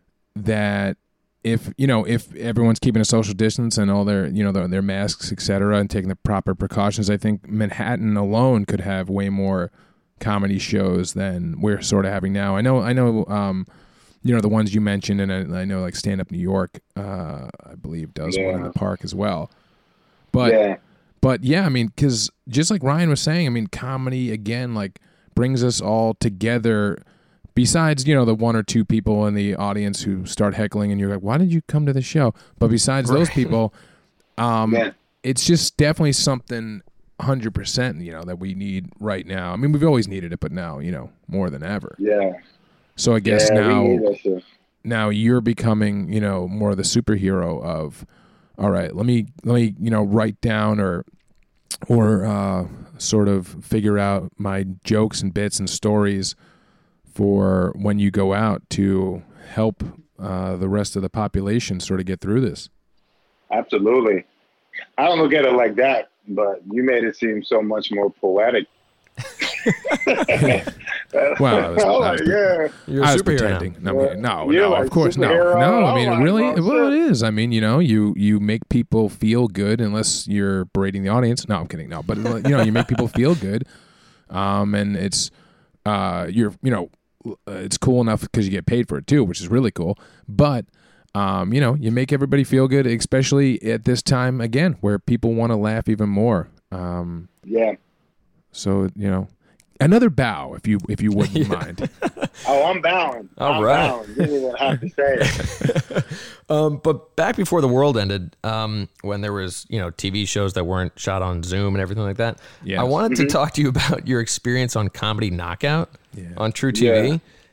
S2: that. If you know, if everyone's keeping a social distance and all their, you know, their, their masks, et cetera, and taking the proper precautions, I think Manhattan alone could have way more comedy shows than we're sort of having now. I know, I know, um, you know, the ones you mentioned, and I, I know like Stand Up New York, uh, I believe, does yeah. one in the park as well. But, yeah. but yeah, I mean, because just like Ryan was saying, I mean, comedy again, like brings us all together. Besides, you know, the one or two people in the audience who start heckling and you're like, why did you come to the show? But besides right. those people, um, yeah. it's just definitely something one hundred percent, you know, that we need right now. I mean, we've always needed it, but now, you know, more than ever.
S3: Yeah.
S2: So I guess
S3: yeah,
S2: now, now you're becoming, you know, more the superhero of, all right, let me, let me, you know, write down or, or uh, sort of figure out my jokes and bits and stories for when you go out to help uh, the rest of the population sort of get through this.
S3: Absolutely. I don't look at it like that, but you made it seem so much more poetic.
S2: Well, I was,
S3: oh,
S2: I was,
S3: yeah.
S1: You're
S2: I
S1: a
S2: was
S1: superhero
S2: pretending.
S1: now.
S2: No, I mean, no,
S3: You're
S2: no
S3: like
S2: of course, no,
S3: superhero.
S2: no. I mean,
S3: Oh,
S2: really,
S3: oh,
S2: well,
S3: shit.
S2: it is. I mean, you know, you you make people feel good, unless you're berating the audience. No, I'm kidding. No, but you know, you make people feel good, um, and it's uh, you're, you know, it's cool enough because you get paid for it too, which is really cool. But um, you know, you make everybody feel good, especially at this time again where people want to laugh even more. Um,
S3: Yeah.
S2: so you know. Another bow, if you if you wouldn't mind.
S3: Oh, I'm bound.
S1: All
S3: I'm
S1: right.
S3: bound. You didn't even have to say it.
S1: Um, but back before the world ended, um, when there was, you know, T V shows that weren't shot on Zoom and everything like that,
S2: Yes.
S1: I wanted
S3: Mm-hmm.
S1: to talk to you about your experience on Comedy Knockout
S2: Yeah.
S1: on True T V.
S3: Yeah.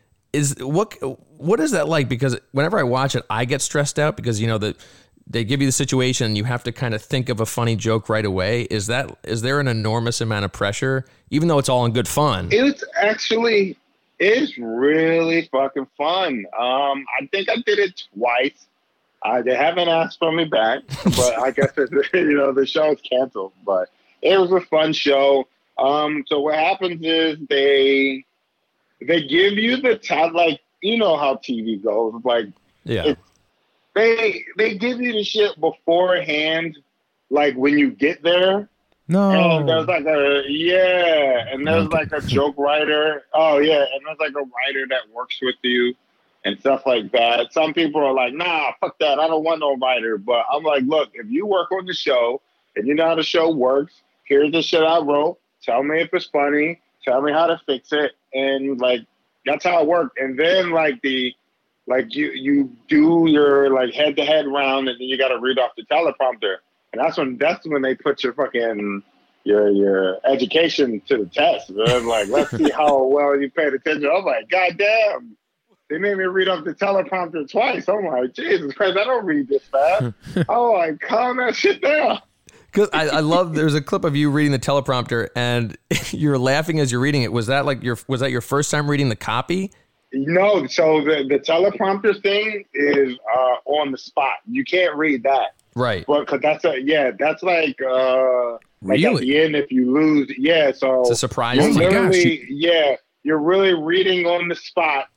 S1: Is what what is that like? Because whenever I watch it, I get stressed out because, you know, the they give you the situation, you have to kind of think of a funny joke right away. Is that is there an enormous amount of pressure, even though it's all in good fun?
S3: It's actually, it's really fucking fun. Um, I think I did it twice. Uh, they haven't asked for me back, but I guess it's, you know, the show's canceled. But it was a fun show. Um, so what happens is they they give you the top, like, you know how T V goes. Like,
S1: Yeah.
S3: it's, they they give you the shit beforehand, like when you get there.
S2: No.
S3: And there's like a, yeah, and there's
S2: Okay.
S3: like a joke writer. Oh, yeah, and there's like a writer that works with you and stuff like that. Some people are like, nah, fuck that. I don't want no writer. But I'm like, look, if you work on the show and you know how the show works, here's the shit I wrote. Tell me if it's funny. Tell me how to fix it. And like, that's how it worked. And then like the, like you, you do your like head to head round and then you got to read off the teleprompter. And that's when that's when they put your fucking your your education to the test. Man. Like, let's see how well you paid attention. I'm like, God damn, they made me read off the teleprompter twice. I'm like, Jesus Christ, I don't read this fast. I'm like, calm that shit down.
S1: Because I, I love, there's a clip of you reading the teleprompter and you're laughing as you're reading it. Was that like your, was that your first time reading the copy?
S3: No, so the, the teleprompter thing is uh, on the spot. You can't read that.
S1: Right.
S3: But cause that's a, yeah, that's like, uh, like
S2: Really?
S3: at the end if you lose. Yeah. So
S1: It's a surprise.
S3: you're
S2: Oh my gosh,
S3: literally, yeah, you're really reading on the spot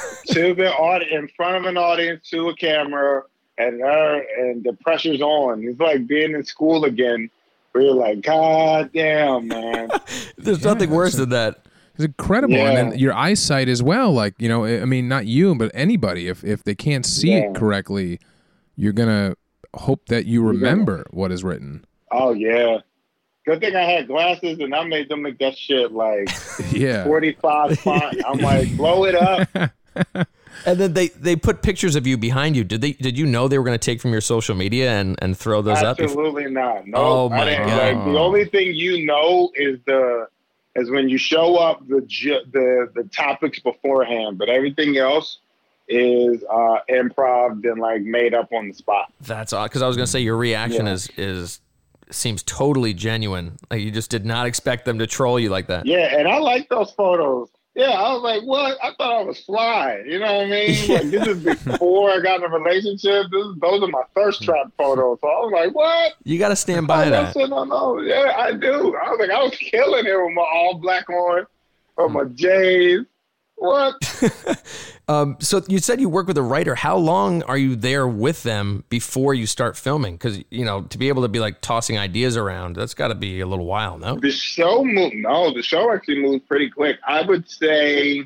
S3: to the audience, in front of an audience, to a camera, and uh, and the pressure's on. It's like being in school again, where you're like, God damn, man.
S1: There's
S2: Yeah,
S1: nothing worse
S2: it's a-
S1: than that.
S2: It's incredible.
S3: Yeah.
S2: And then your eyesight as well. Like, you know, I mean, not you, but anybody. If if they can't see
S3: Yeah.
S2: it correctly, you're going to hope that you remember what is written.
S3: Oh yeah. Good thing I had glasses and I made them make that shit like
S2: Yeah.
S3: forty-five font. I'm like, blow it up.
S1: And then they, they put pictures of you behind you. Did they? Did you know they were going to take from your social media and, and throw those up?
S3: Absolutely not. No,
S1: Oh,
S3: I
S1: my
S3: didn't.
S1: God.
S3: Like, the only thing you know is the is when you show up the ju- the the topics beforehand, but everything else is uh, improv and like made up on the spot.
S1: That's odd. Because I was going to say your reaction
S3: Yeah.
S1: is is seems totally genuine. Like you just did not expect them to troll you like that.
S3: Yeah, and I like those photos. Yeah, I was like, what? I thought I was fly. You know what I mean? Like, this is before I got in a relationship. This is, those are my thirst trap photos. So I was like, what?
S1: You got to stand by
S3: Oh,
S1: that.
S3: that's no, no. Yeah, I do. I was like, I was killing it with my all black on, or my J's. What?
S1: Um, so you said you work with a writer. How long are you there with them before you start filming? Because, you know, to be able to be like tossing ideas around, that's got to be a little while, no?
S3: The show moved. No, the show actually moved pretty quick. I would say,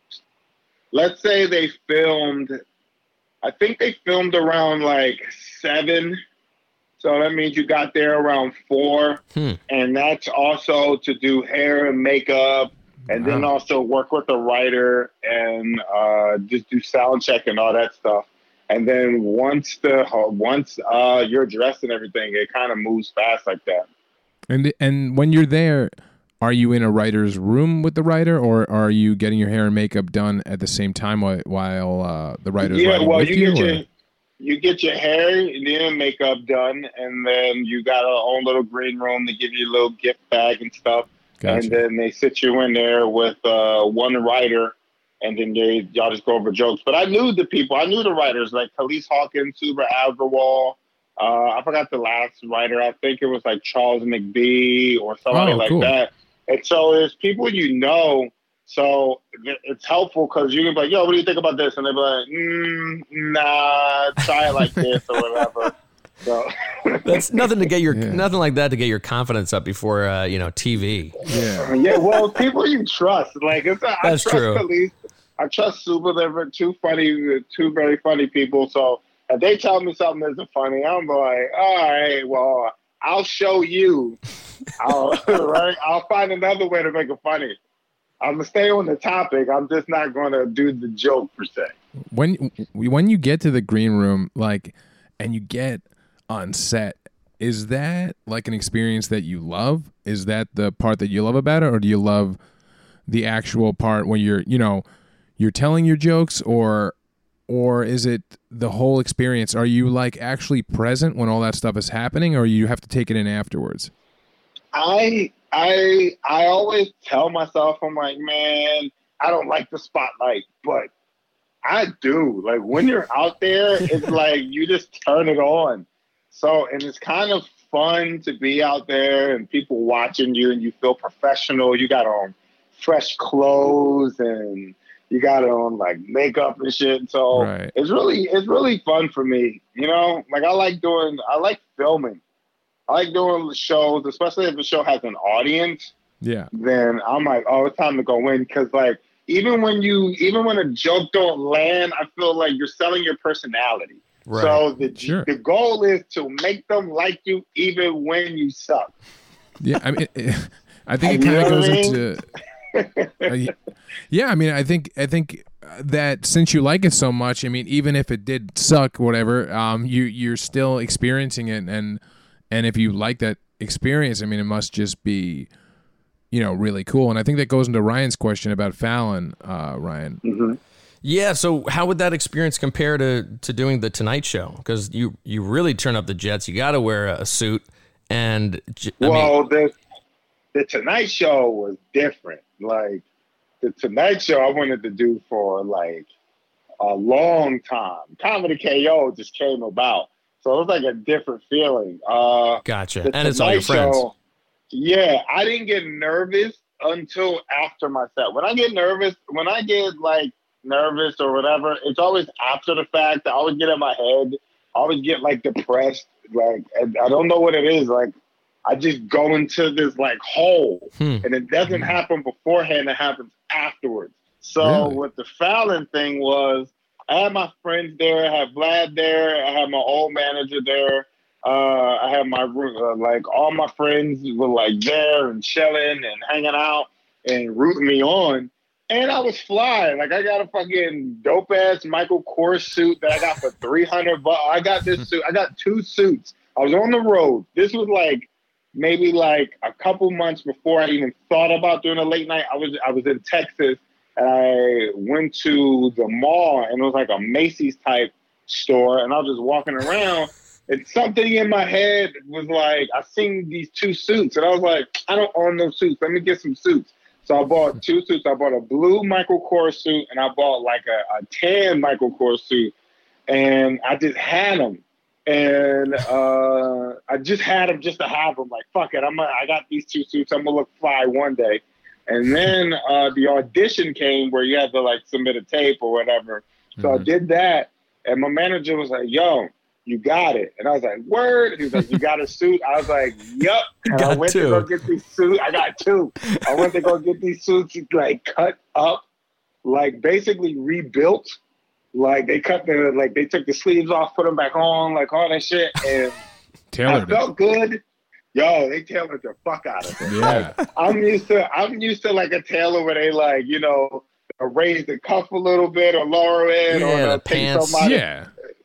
S3: let's say they filmed. I think they filmed around like seven. So that means you got there around four,
S1: Hmm.
S3: and that's also to do hair and makeup. And then
S1: Wow.
S3: also work with a writer and uh, just do sound check and all that stuff. And then once the once uh, you're dressed and everything, it kind of moves fast like that.
S2: And and when you're there, are you in a writer's room with the writer, or are you getting your hair and makeup done at the same time while, while uh, the writer's
S3: Yeah,
S2: writing
S3: well,
S2: with
S3: you
S2: you?
S3: get
S2: or-
S3: your you get your hair and makeup done, and then you got a own little green room to give you a little gift bag and stuff.
S2: Gotcha.
S3: And then they sit you in there with uh, one writer and then they y'all just go over jokes. But I knew the people, I knew the writers like Khalees Hawkins, Suber Agrawal. Uh, I forgot the last writer. I think it was like Charles McBee or somebody
S2: oh,
S3: like
S2: cool.
S3: that. And so there's people you know. So it's helpful because you can be like, yo, what do you think about this? And they'll be like, mm, nah, try it like this or whatever. So
S1: that's nothing to get your
S2: yeah.
S1: nothing like that to get your confidence up before uh, you know T V.
S2: Yeah,
S3: yeah. Well, people you trust, like it's a, I
S1: That's
S3: trust
S1: true.
S3: Khalees. I trust Suber. They're two funny, two very funny people. So if they tell me something isn't funny, I'm like, all right, well, I'll show you. I'll right. I'll find another way to make it funny. I'm gonna stay on the topic. I'm just not gonna do the joke per se.
S2: When when you get to the green room, like, and you get on set, is that like an experience that you love? Is that the part that you love about it, or do you love the actual part where you're, you know, you're telling your jokes, or or is it the whole experience? Are you like actually present when all that stuff is happening, or you have to take it in afterwards?
S3: I I I always tell myself, I'm like, man, I don't like the spotlight, but I do. Like when you're out there, it's like you just turn it on. So, and it's kind of fun to be out there and people watching you and you feel professional. You got on fresh clothes and you got on like makeup and shit. So
S2: right.
S3: it's really, it's really fun for me. You know, like I like doing, I like filming. I like doing shows, especially if the show has an audience.
S2: Yeah.
S3: Then I'm like, oh, it's time to go in. Cause like, even when you, even when a joke don't land, I feel like you're selling your personality.
S1: Right.
S3: So the
S2: Sure.
S3: the goal is to make them like you even when you suck.
S2: Yeah, I mean, it, I think it
S3: You
S2: kind of
S3: know
S2: goes
S3: what I mean?
S2: into. uh, yeah, I mean, I think I think that since you like it so much, I mean, even if it did suck, whatever, um, you you're still experiencing it, and and if you like that experience, I mean, it must just be, you know, really cool. And I think that goes into Ryan's question about Fallon, uh, Ryan.
S3: Mm-hmm.
S1: Yeah, so how would that experience compare to, to doing the Tonight Show? Because you, you really turn up the jets. You got to wear a suit. And I
S3: well,
S1: mean,
S3: the the Tonight Show was different. Like the Tonight Show, I wanted to do for like a long time. Comedy K O just came about, so it was like a different feeling. Uh,
S1: gotcha. And it's all your friends.
S3: Show, yeah, I didn't get nervous until after my set. When I get nervous, when I get like. nervous or whatever, it's always after the fact. I always get in my head. I always get like depressed. Like I don't know what it is. Like I just go into this like hole,
S1: hmm.
S3: and it doesn't happen beforehand. It happens afterwards. So
S2: Really?
S3: what the Fallon thing was, I had my friends there. I had Vlad there. I had my old manager there. Uh, I had my uh, like all my friends were like there and chilling and hanging out and rooting me on. And I was flying. Like, I got a fucking dope-ass Michael Kors suit that I got for three hundred bucks. I got this suit. I got two suits. I was on the road. This was, like, maybe, like, a couple months before I even thought about doing a late night. I was I was in Texas, and I went to the mall, and it was, like, a Macy's-type store, and I was just walking around, and something in my head was, like, I seen these two suits, and I was like, I don't own those suits. Let me get some suits. So I bought two suits. I bought a blue Michael Kors suit, and I bought like a, a tan Michael Kors suit, and I just had them. And uh, I just had them just to have them. Like, fuck it, I'm a, I got these two suits. I'm gonna look fly one day. And then uh, the audition came where you had to like submit a tape or whatever. So mm-hmm. I did that, and my manager was like, "Yo, you got it." And I was like, word. He was like, you got a suit? I was like, yup. And I went two. to go get these suits. I got two. I went to go get these suits like cut up, like basically rebuilt. Like they cut the, like they took the sleeves off, put them back on, like all that shit. And I felt it. good. Yo, they tailored the fuck out of it.
S2: Yeah.
S3: Like, I'm used to, I'm used to like a tailor where they like, you know, raise the cuff a little bit or lower it
S1: yeah,
S3: or
S1: the pants.
S3: Somebody.
S2: Yeah.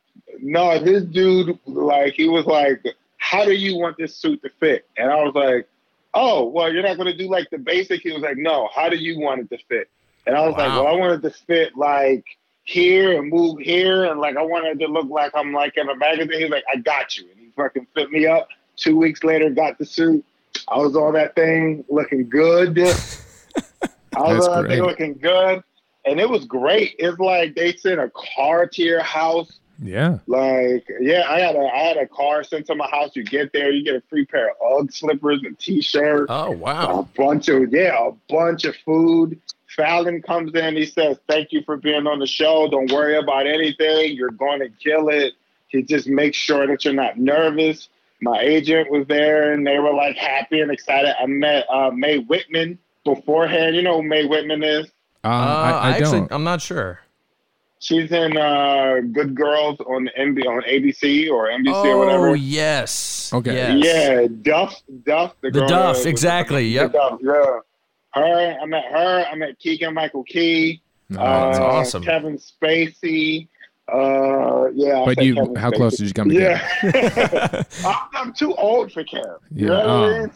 S3: No, this dude, like, he was like, how do you want this suit to fit? And I was like, oh, well, you're not going to do, like, the basic? He was like, no, how do you want it to fit? And I was wow. like, well, I want it to fit, like, here and move here. And, like, I wanted it to look like I'm, like, in a magazine. He was like, I got you. And he fucking fit me up. Two weeks later, got the suit. I was on that thing looking good. I was on that thing looking good. and it was great. It's like they sent a car to your house.
S2: Yeah.
S3: Like, yeah, I had a I had a car sent to my house. You get there, you get a free pair of Ugg slippers, a T-shirt.
S1: Oh, wow.
S3: A bunch of yeah, a bunch of food. Fallon comes in. He says, "Thank you for being on the show. Don't worry about anything. You're going to kill it." He just makes sure that you're not nervous. My agent was there, and they were like happy and excited. I met uh, Mae Whitman beforehand. You know who Mae Whitman is?
S2: Uh,
S1: Uh,
S2: I, I,
S1: actually,
S2: don't.
S1: I'm not sure.
S3: She's in uh, Good Girls on N B on A B C or N B C
S1: Oh,
S3: or whatever.
S1: yes.
S2: Okay.
S1: Yes.
S3: Yeah, Duff, Duff, the,
S1: The
S3: girl
S1: Duff,
S3: that was-
S1: exactly,
S3: the
S1: yep.
S3: Duff, yeah. Her, I met her. I met Keegan Michael Key.
S2: No,
S3: uh,
S1: that's awesome.
S3: Kevin Spacey. Uh, yeah. I'll
S2: but
S3: say
S2: you,
S3: Kevin
S2: how
S3: Spacey.
S2: close did you come to Kevin?
S3: Yeah. I'm, I'm too old for Kevin. You
S2: Yeah,
S3: know what
S2: oh.
S3: I mean?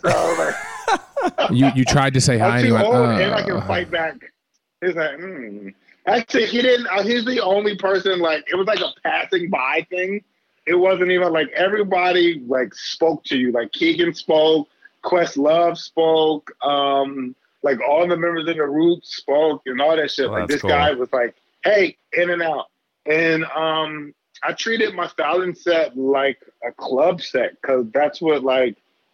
S3: So like,
S2: You you tried to say hi
S3: I'm
S2: and he
S3: too
S2: went,
S3: old,
S2: uh,
S3: and I can fight back. He's like, mm. Actually, he didn't. Uh, he's the only person. Like, it was like a passing by thing. It wasn't even like everybody like spoke to you. Like Keegan spoke, Questlove spoke, um, like all the members of the Roots spoke, and all that shit.
S1: Oh,
S3: like
S1: that's
S3: this
S1: cool.
S3: guy was like, "Hey, in and out," and um, I treated my Fallon set like a club set because that's what like.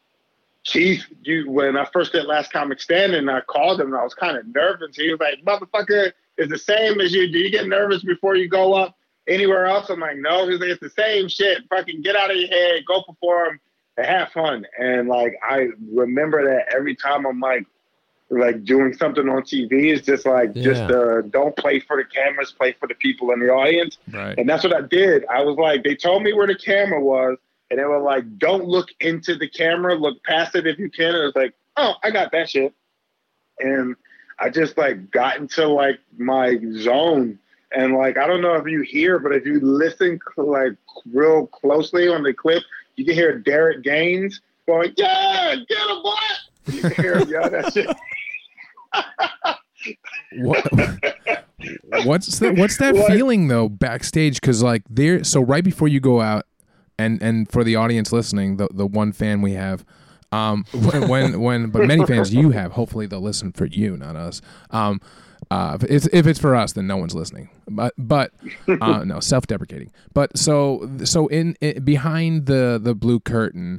S3: Keith, you when I first did Last Comic Standing, I called him and I was kind of nervous. He was like, "Motherfucker, it's the same as you. Do you get nervous before you go up anywhere else?" I'm like, "No." He's like, "It's the same shit. Fucking get out of your head, go perform, and have fun." And like I remember that every time I'm like, like doing something on T V, it's just like
S1: Yeah.
S3: just uh, don't play for the cameras, play for the people in the audience.
S2: right.
S3: And that's what I did. I was like, they told me where the camera was. And they were like, "Don't look into the camera. Look past it if you can." And it was like, "Oh, I got that shit." And I just like got into like my zone. And like, I don't know if you hear, but if you listen like real closely on the clip, you can hear Derek Gaines going, "Yeah, get him, boy." You can hear him yell that shit.
S2: What, what's that? What's that
S3: What?
S2: feeling though backstage? Because like there, so right before you go out, and and for the audience listening, the the one fan we have, um, when when, when but many fans you have. Hopefully they'll listen for you, not us. Um, uh, if it's if it's for us, then no one's listening. But but uh, no, self-deprecating. But so so in, in behind the the blue curtain.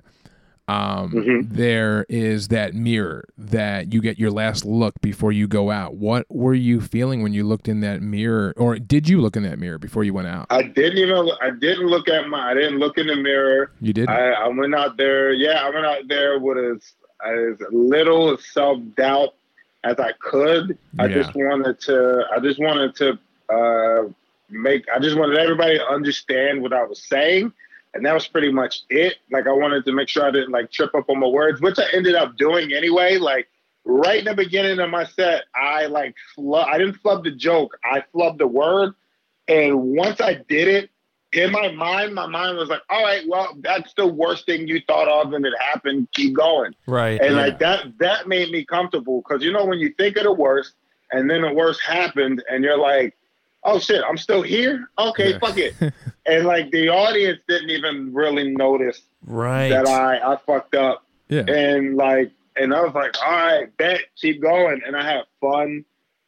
S2: Um,
S3: Mhm.
S2: there is that mirror that you get your last look before you go out. What were you feeling when you looked in that mirror, or did you look in that mirror before you went out?
S3: I didn't even. I didn't look at my. I didn't look in the mirror.
S2: You did.
S3: I, I went out there. Yeah, I went out there with as as little self doubt as I could. I
S2: Yeah.
S3: just wanted to. I just wanted to uh, make. I just wanted everybody to understand what I was saying, and that was pretty much it. Like I wanted to make sure I didn't like trip up on my words, which I ended up doing anyway. Like right in the beginning of my set, I like flub. I didn't flub the joke. I flubbed the word, and once I did it. In my mind, my mind was like, all right, well, that's the worst thing you thought of and it happened. Keep going.
S1: Right.
S3: And
S1: yeah.
S3: like that, that made me comfortable. Cause you know, when you think of the worst and then the worst happened and you're like, oh shit, I'm still here. Okay,
S2: Yeah.
S3: fuck it. And like the audience didn't even really notice
S1: Right.
S3: that I, I fucked up.
S2: Yeah.
S3: And like, and I was like, all right, bet, keep going. And I had fun.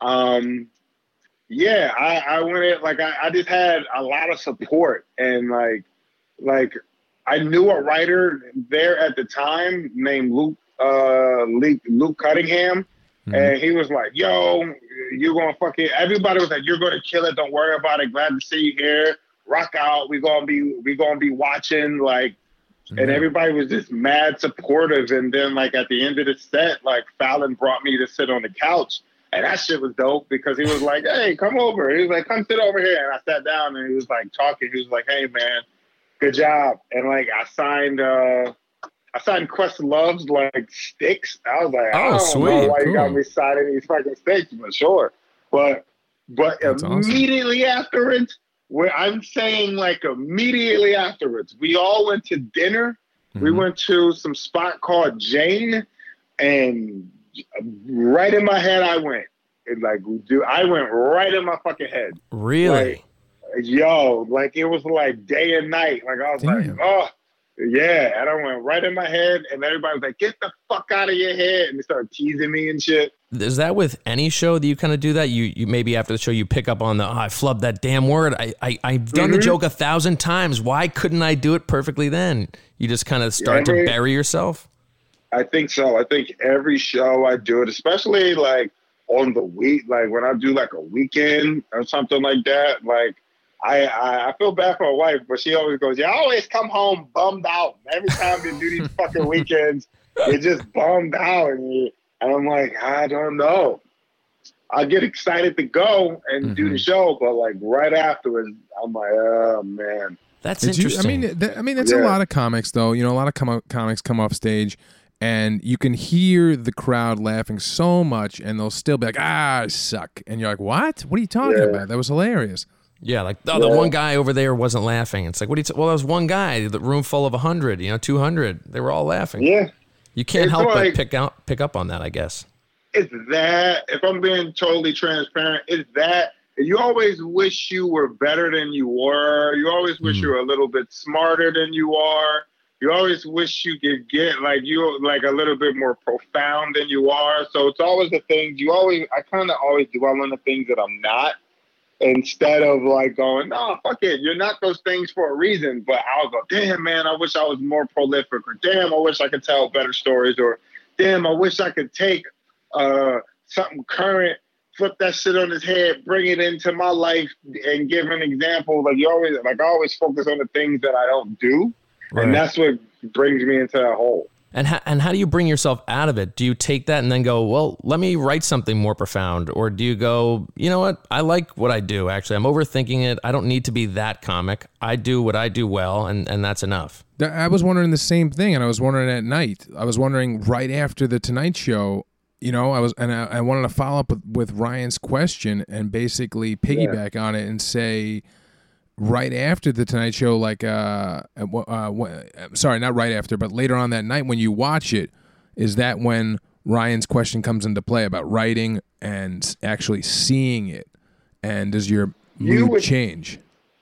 S3: Um, Yeah, I, I went in, like, I, I just had a lot of support. And, like, like I knew a writer there at the time named Luke uh, Luke, Luke Cunningham.
S2: Mhm.
S3: And he was like, yo, you're going to fucking, everybody was like, you're going to kill it. Don't worry about it. Glad to see you here. Rock out. We're going to be, we going to be watching, like, and
S2: Mhm.
S3: everybody was just mad supportive. And then, like, at the end of the set, like, Fallon brought me to sit on the couch. And that shit was dope because he was like, hey, come over. He was like, come sit over here. And I sat down and he was like talking. He was like, hey, man, good job. And like I signed uh, I signed Questlove's like sticks. I was like,
S1: Oh,
S3: I don't
S1: sweet.
S3: know why you got
S2: Cool.
S3: me signing these fucking sticks, but sure. But but
S2: That's awesome.
S3: immediately afterwards, where I'm saying like immediately afterwards, we all went to dinner. We
S2: Mhm.
S3: went to some spot called Jane, and right in my head I went. And like, dude, I went right in my fucking head.
S1: Really?
S3: Like, yo, like it was like day and night. Like I was
S2: Damn.
S3: like, oh, Yeah, and I went right in my head, and everybody was like, "Get the fuck out of your head!" And they started teasing me and shit.
S1: Is that with any show that you kind of do that? You you maybe after the show you pick up on the, oh, I flubbed that damn word. I, I, I've done mm-hmm. the joke a thousand times. Why couldn't I do it perfectly then? You just kind of start every, to bury yourself?
S3: I think so. I think every show I do it, especially like on the week, like when I do like a weekend or something like that, like I, I, I feel bad for my wife, but she always goes, "You always come home bummed out. Every time you do these fucking weekends, you're just bummed out." And, you, and I'm like, I don't know. I get excited to go and mm-hmm. do the show, but like right afterwards, I'm like, oh man.
S1: That's
S2: Did
S1: interesting.
S2: You, I mean, th- I mean, that's yeah. a lot of comics, though. You know, a lot of com- comics come off stage, and you can hear the crowd laughing so much, and they'll still be like, "Ah, I suck," and you're like, "What? What are you talking yeah. about? That was hilarious."
S1: Yeah, like, oh, the yeah. one guy over there wasn't laughing. It's like, what do you t- well, that was one guy, the room full of one hundred, you know, two hundred. They were all laughing.
S3: Yeah.
S1: You can't
S3: it's
S1: help
S3: like,
S1: but pick out, pick up on that, I guess.
S3: It's that, if I'm being totally transparent, it's that. You always wish you were better than you were. You always wish mm. you were a little bit smarter than you are. You always wish you could get, like, you like a little bit more profound than you are. So it's always the things, you always, I kind of always dwell on the things that I'm not. Instead of like going, no, fuck it, you're not those things for a reason. But I'll go, damn, man, I wish I was more prolific, or damn, I wish I could tell better stories, or damn, I wish I could take uh, something current, flip that shit on his head, bring it into my life, and give an example. Like you always, like I always focus on the things that I don't do, right. And that's what brings me into that hole.
S1: And how, and how do you bring yourself out of it? Do you take that and then go, well, let me write something more profound? Or do you go, you know what? I like what I do, actually. I'm overthinking it. I don't need to be that comic. I do what I do well, and, and that's enough.
S2: I was wondering the same thing, and I was wondering at night. I was wondering right after the Tonight Show, you know, I was, and I, I wanted to follow up with, with Ryan's question and basically piggyback yeah. on it and say, right after the Tonight Show, like, uh, uh, uh, sorry, not right after, but later on that night when you watch it, is that when Ryan's question comes into play about writing and actually seeing it? And does your mood you would, change?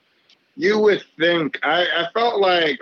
S3: You would think. I, I felt like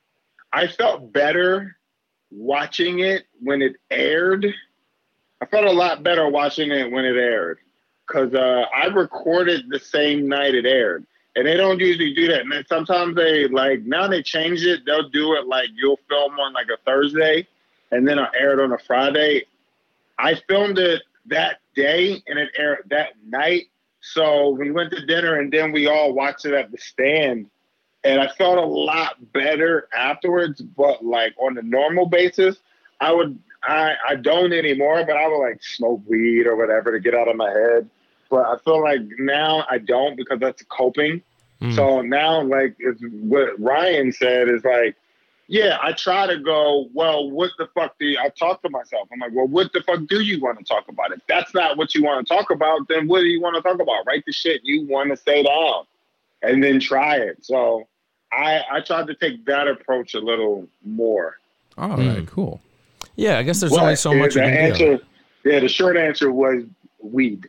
S3: I felt better watching it when it aired. I felt a lot better watching it when it aired because uh, I recorded the same night it aired. And they don't usually do that. And then sometimes they, like, now they change it. They'll do it like you'll film on, like, a Thursday, and then I'll air it on a Friday. I filmed it that day, and it aired that night. So we went to dinner, and then we all watched it at the stand. And I felt a lot better afterwards. But, like, on the normal basis, I would, I, I don't anymore, but I would, like, smoke weed or whatever to get out of my head. But I feel like now I don't because that's coping. Mm. So now, like, it's what Ryan said is like, yeah, I try to go, well, what the fuck do you, I talk to myself. I'm like, well, what the fuck do you want to talk about? If that's not what you want to talk about, then what do you want to talk about? Write the shit you want to say down and then try it. So I, I tried to take that approach a little more.
S2: All right, mm. cool.
S1: Yeah, I guess there's but only so much you can
S3: answer,
S1: do.
S3: Yeah, the short answer was weed.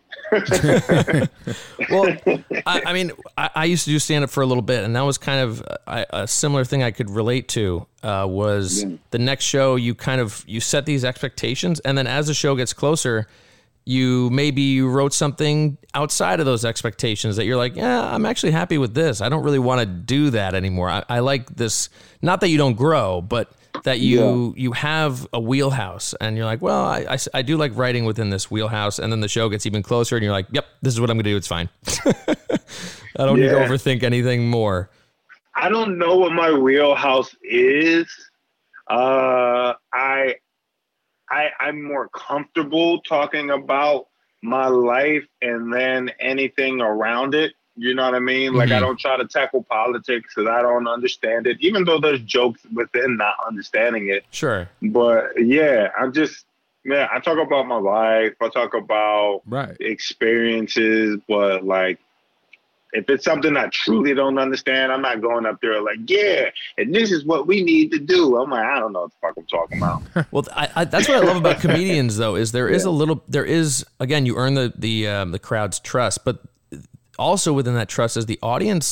S1: Well, I, I mean, I, I used to do stand-up for a little bit, and that was kind of a, a similar thing I could relate to. Uh, was yeah. the next show you kind of you set these expectations, and then as the show gets closer, you maybe wrote something outside of those expectations that you're like, yeah, I'm actually happy with this. I don't really want to do that anymore. I, I like this. Not that you don't grow, but that you yeah. you have a wheelhouse, and you're like, well, I, I, I do like writing within this wheelhouse, and then the show gets even closer, and you're like, yep, this is what I'm going to do. It's fine. I don't yeah. need to overthink anything more.
S3: I don't know what my wheelhouse is. Uh, I, I, I'm more comfortable talking about my life and then anything around it. You know what I mean? Like, mm-hmm. I don't try to tackle politics because I don't understand it, even though there's jokes within not understanding it.
S1: Sure.
S3: But, yeah, I'm just, man, I talk about my life. I talk about
S2: right.
S3: experiences. But, like, if it's something I truly don't understand, I'm not going up there like, yeah, and this is what we need to do. I'm like, I don't know what the fuck I'm talking about.
S1: Well, I, I, that's what I love about comedians, though, is there yeah. is a little, there is, again, you earn the, the, um, the crowd's trust, but also within that trust is the audience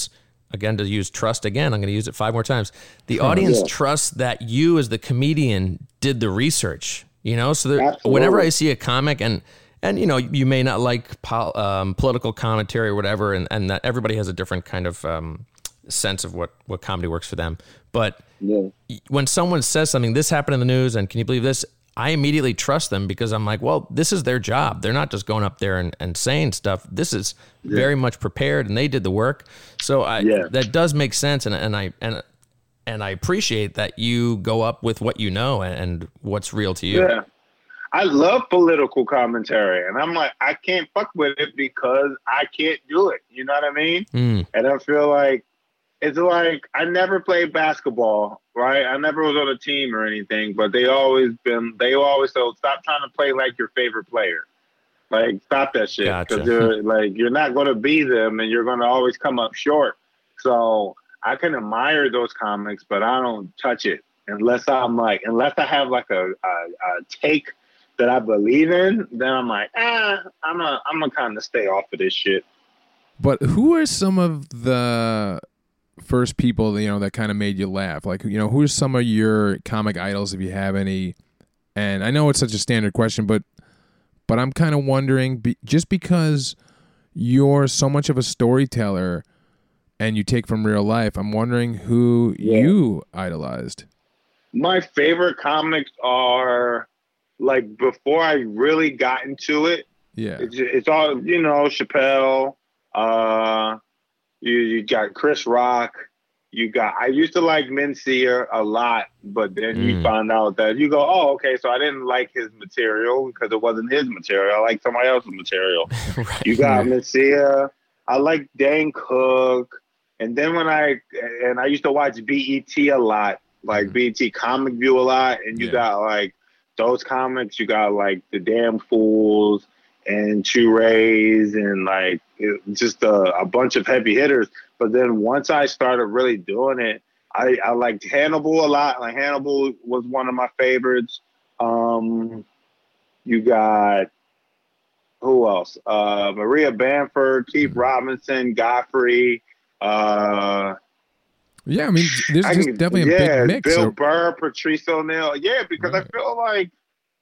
S1: again, to use trust again, I'm going to use it five more times. The audience yeah. trusts that you as the comedian did the research, you know? So there, whenever I see a comic and, and, you know, you may not like pol- um, political commentary or whatever, and, and that everybody has a different kind of um, sense of what, what comedy works for them. But yeah. when someone says something, this happened in the news, and can you believe this? I immediately trust them because I'm like, well, this is their job. They're not just going up there and, and saying stuff. This is yeah. very much prepared, and they did the work. So I, yeah. that does make sense, and and I and and I appreciate that you go up with what you know and, and what's real to you.
S3: Yeah, I love political commentary, and I'm like, I can't fuck with it because I can't do it. You know what I mean? Mm. And I feel like it's like I never played basketball, right? I never was on a team or anything, but they always been, they always so stop trying to play like your favorite player. Like, stop that shit. Because gotcha. you're like, you're not going to be them, and you're going to always come up short. So I can admire those comics, but I don't touch it unless I'm like, unless I have like a, a, a take that I believe in, then I'm like, ah, I'm a, I'm gonna kind of stay off of this shit.
S2: But who are some of the first people, you know, that kind of made you laugh? Like, you know, who's some of your comic idols, if you have any? And I know it's such a standard question, but but I'm kind of wondering, be, just because you're so much of a storyteller and you take from real life, I'm wondering who yeah. you idolized.
S3: My favorite comics are, like, before I really got into it,
S2: yeah,
S3: it's, it's all, you know, Chappelle, uh, You, you got Chris Rock. You got, I used to like Mencia a lot, but then mm. you find out that you go, oh, okay, so I didn't like his material because it wasn't his material. I like somebody else's material. Right. You got Mencia. I like Dane Cook. And then when I, and I used to watch B E T a lot, like mm. B E T Comic View a lot. And you yeah. got like those comics, you got like The Damn Fools and Two Rays and like it, just a, a bunch of heavy hitters. But then once I started really doing it, I, I liked Hannibal a lot. Like Hannibal was one of my favorites. Um, you got, who else? Uh, Maria Bamford, Keith Robinson, Godfrey. Uh,
S2: yeah, I mean, there's just can, definitely a yeah, big mix.
S3: Bill
S2: so.
S3: Burr, Patrice O'Neal. Yeah, because right. I feel like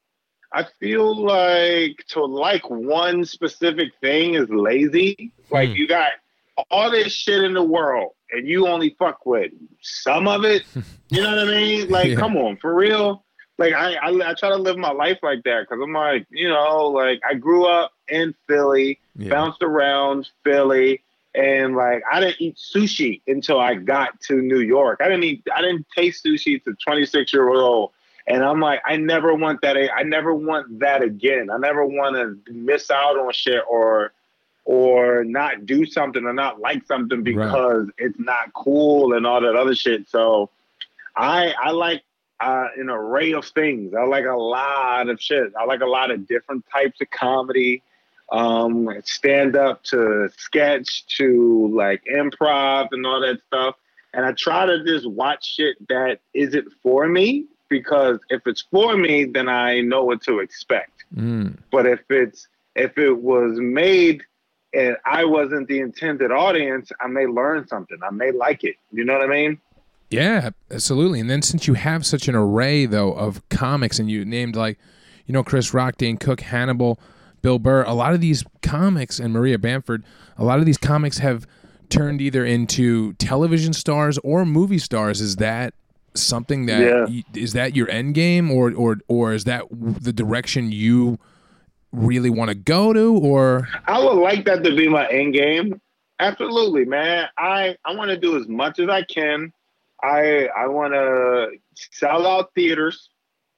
S3: I feel like to like one specific thing is lazy. Like, hmm. you got all this shit in the world and you only fuck with some of it. You know what I mean? Like, yeah. come on, for real. Like, I, I I try to live my life like that because I'm like, you know, like I grew up in Philly, yeah. bounced around Philly, and like I didn't eat sushi until I got to New York. I didn't eat, I didn't taste sushi to twenty-six year old. And I'm like, I never want that. I never want that again. I never want to miss out on shit or or not do something or not like something because right. it's not cool and all that other shit. So I I like uh, an array of things. I like a lot of shit. I like a lot of different types of comedy, um, stand up to sketch to like improv and all that stuff. And I try to just watch shit that isn't for me. Because if it's for me, then I know what to expect. Mm. But if it's if it was made and I wasn't the intended audience, I may learn something. I may like it. You know what I mean?
S2: Yeah, absolutely. And then since you have such an array, though, of comics, and you named, like, you know, Chris Rock, Dane Cook, Hannibal, Bill Burr, a lot of these comics, and Maria Bamford, a lot of these comics have turned either into television stars or movie stars. Is that something that yeah. y- is that your end game, or or or is that the direction you really want to go to? Or
S3: I would like that to be my end game. Absolutely, man. I I want to do as much as I can. I I want to sell out theaters.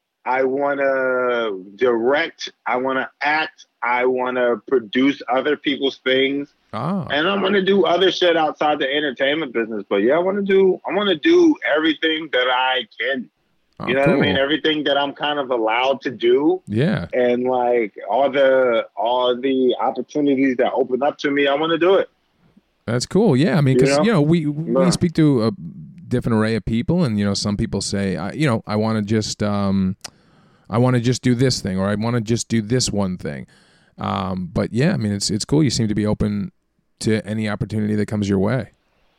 S3: I want to direct. I want to act. I want to produce other people's things. Oh. And I'm going to do other shit outside the entertainment business. But yeah, I want to do, I want to do everything that I can. Oh, you know cool. what I mean? Everything that I'm kind of allowed to do.
S2: Yeah.
S3: And like all the, all the opportunities that open up to me, I want to do it.
S2: That's cool. Yeah. I mean, cause you know, you know we, we yeah. speak to a different array of people, and, you know, some people say, I, you know, I want to just, um, I want to just do this thing, or I want to just do this one thing. Um, but yeah, I mean, it's, it's cool. You seem to be open to any opportunity that comes your way.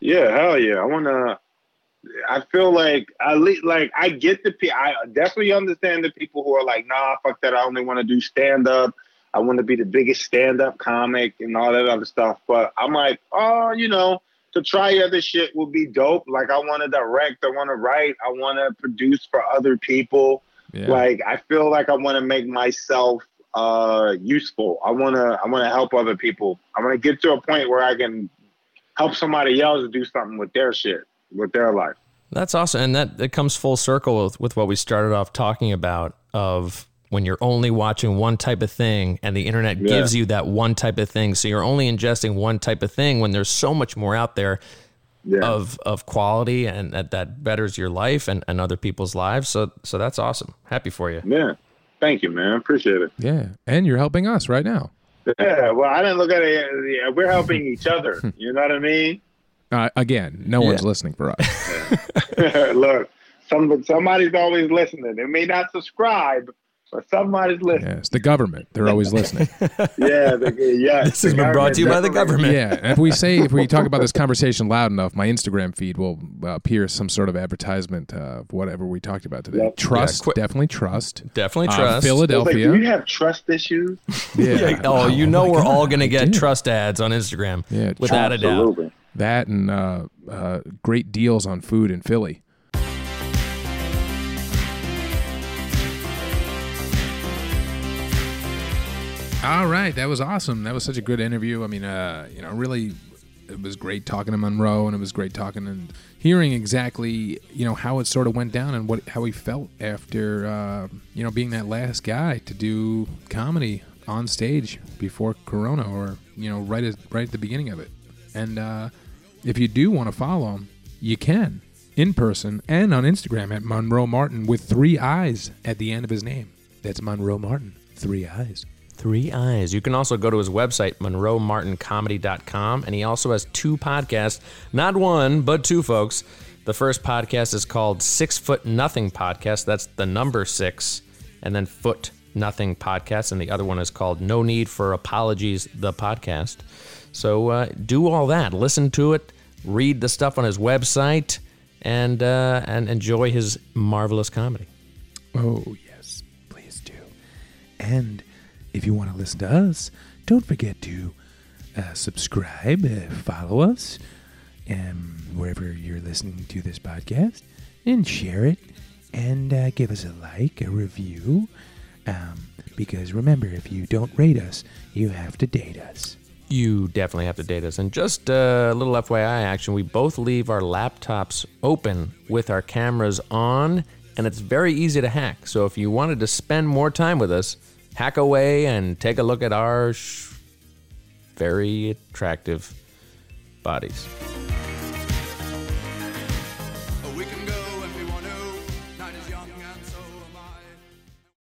S3: Yeah, hell yeah. I want to. I feel like I le- like I get the pe- I definitely understand the people who are like, nah, fuck that. I only want to do stand up. I want to be the biggest stand up comic and all that other stuff. But I'm like, oh, you know, to try other shit would be dope. Like I want to direct, I want to write, I want to produce for other people. Yeah. Like I feel like I want to make myself uh, useful. I want to I want to help other people. I want to get to a point where I can help somebody else do something with their shit, with their life.
S1: That's awesome. And that it comes full circle with, with what we started off talking about of when you're only watching one type of thing and the internet yeah. gives you that one type of thing. So you're only ingesting one type of thing when there's so much more out there yeah. of of quality and that, that betters your life and, and other people's lives. So so that's awesome. Happy for you.
S3: Yeah. Thank you, man. Appreciate it.
S2: Yeah. And you're helping us right now.
S3: Yeah, well, I didn't look at it. We're helping each other. You know what I mean?
S2: Uh, again, no yeah. one's listening for us.
S3: Yeah. Look, some, somebody's always listening. They may not subscribe, but somebody's listening.
S2: Yes, the government. They're always listening.
S3: yeah, the, yeah.
S1: This has been brought to you by the government.
S2: Yeah, and if we say, if we talk about this conversation loud enough, my Instagram feed will uh, appear some sort of advertisement of whatever we talked about today. Yep. Trust, yeah, definitely trust.
S1: Definitely trust.
S2: Uh, Philadelphia.
S3: Like, do you have trust issues?
S2: Yeah.
S1: yeah. Oh, you know oh we're God, all going to get trust ads on Instagram.
S2: Yeah,
S1: without
S3: absolutely.
S1: a doubt.
S2: That and uh, uh, great deals on food in Philly. All right, that was awesome. That was such a good interview. I mean, uh, you know, really, it was great talking to Monroe, and it was great talking and hearing exactly, you know, how it sort of went down and what how he felt after, uh, you know, being that last guy to do comedy on stage before Corona, or you know, right at right at the beginning of it. And uh, if you do want to follow him, you can in person and on Instagram at Monroe Martin with three eyes at the end of his name. That's Monroe Martin, three eyes.
S1: Three eyes. You can also go to his website, monroe martin comedy dot com, and he also has two podcasts. Not one, but two, folks. The first podcast is called Six Foot Nothing Podcast. That's the number six, and then Foot Nothing Podcast. And the other one is called No Need for Apologies, the podcast. So uh, do all that. Listen to it. Read the stuff on his website, and uh, and enjoy his marvelous comedy.
S2: Oh, yes. Please do. And if you want to listen to us, don't forget to uh, subscribe, uh, follow us, um, wherever you're listening to this podcast, and share it, and uh, give us a like, a review, um, because remember, if you don't rate us, you have to date us.
S1: You definitely have to date us. And just a little F Y I action, we both leave our laptops open with our cameras on, and it's very easy to hack. So if you wanted to spend more time with us, hack away and take a look at our sh- very attractive bodies.